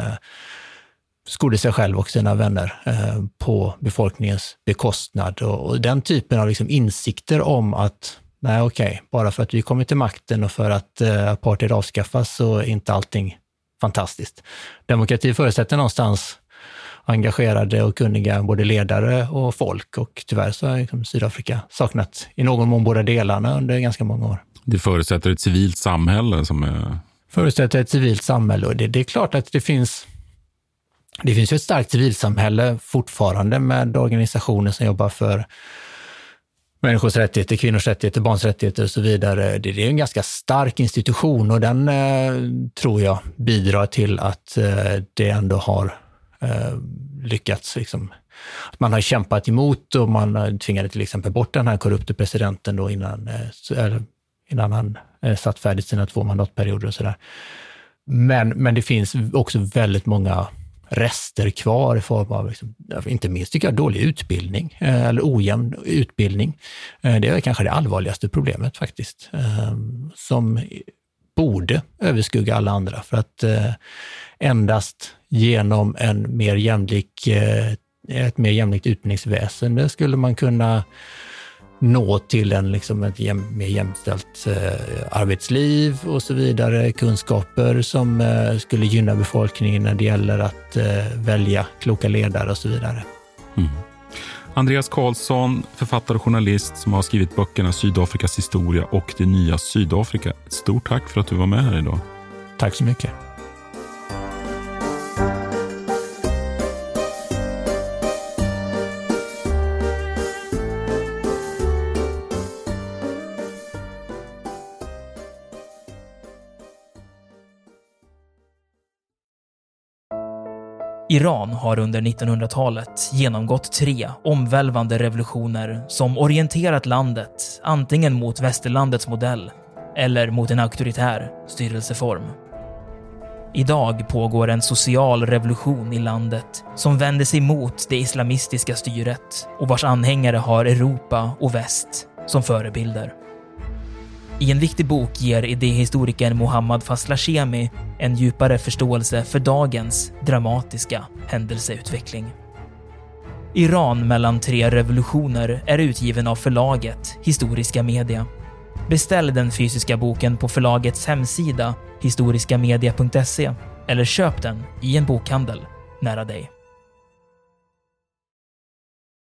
skodde sig själv och sina vänner på befolkningens bekostnad. Och den typen av liksom insikter om att nej okej, okay, bara för att vi kommer till makten och för att apartheid avskaffas så är inte allting fantastiskt. Demokrati förutsätter någonstans engagerade och kunniga både ledare och folk, och tyvärr så har liksom Sydafrika saknat i någon mån båda delarna under ganska många år. Det förutsätter ett civilt samhälle som är... Förutsätter ett civilt samhälle, och det, det är klart att det finns det finns ju ett starkt civilsamhälle fortfarande med organisationer som jobbar för människors rättigheter, kvinnors rättigheter, barns rättigheter och så vidare. Det, det är en ganska stark institution och den eh, tror jag bidrar till att eh, det ändå har eh, lyckats. Liksom. Att man har kämpat emot och man tvingade till exempel bort den här korrupta presidenten då innan, eh, innan han eh, satt färdigt sina två mandatperioder och sådär. Men, men det finns också väldigt många rester kvar i form av, liksom, inte minst tycker jag, dålig utbildning eh, eller ojämn utbildning. Eh, det är kanske det allvarligaste problemet faktiskt, eh, som borde överskugga alla andra, för att eh, endast genom en mer jämlik, eh, ett mer jämlikt utbildningsväsende skulle man kunna nå till en, liksom, ett jäm, mer jämställt eh, arbetsliv och så vidare, kunskaper som eh, skulle gynna befolkningen när det gäller att eh, välja kloka ledare och så vidare. Mm. Andreas Karlsson, författare och journalist som har skrivit böckerna Sydafrikas historia och Det nya Sydafrika. Ett stort tack för att du var med här idag. Tack så mycket. Iran har under nittonhundratalet genomgått tre omvälvande revolutioner som orienterat landet antingen mot västerlandets modell eller mot en auktoritär styrelseform. Idag pågår en social revolution i landet som vänder sig mot det islamistiska styret och vars anhängare har Europa och väst som förebilder. I en viktig bok ger idéhistorikern Mohammad Faslashemi en djupare förståelse för dagens dramatiska händelseutveckling. Iran mellan tre revolutioner är utgiven av förlaget Historiska Media. Beställ den fysiska boken på förlagets hemsida historiskamedia punkt se eller köp den i en bokhandel nära dig.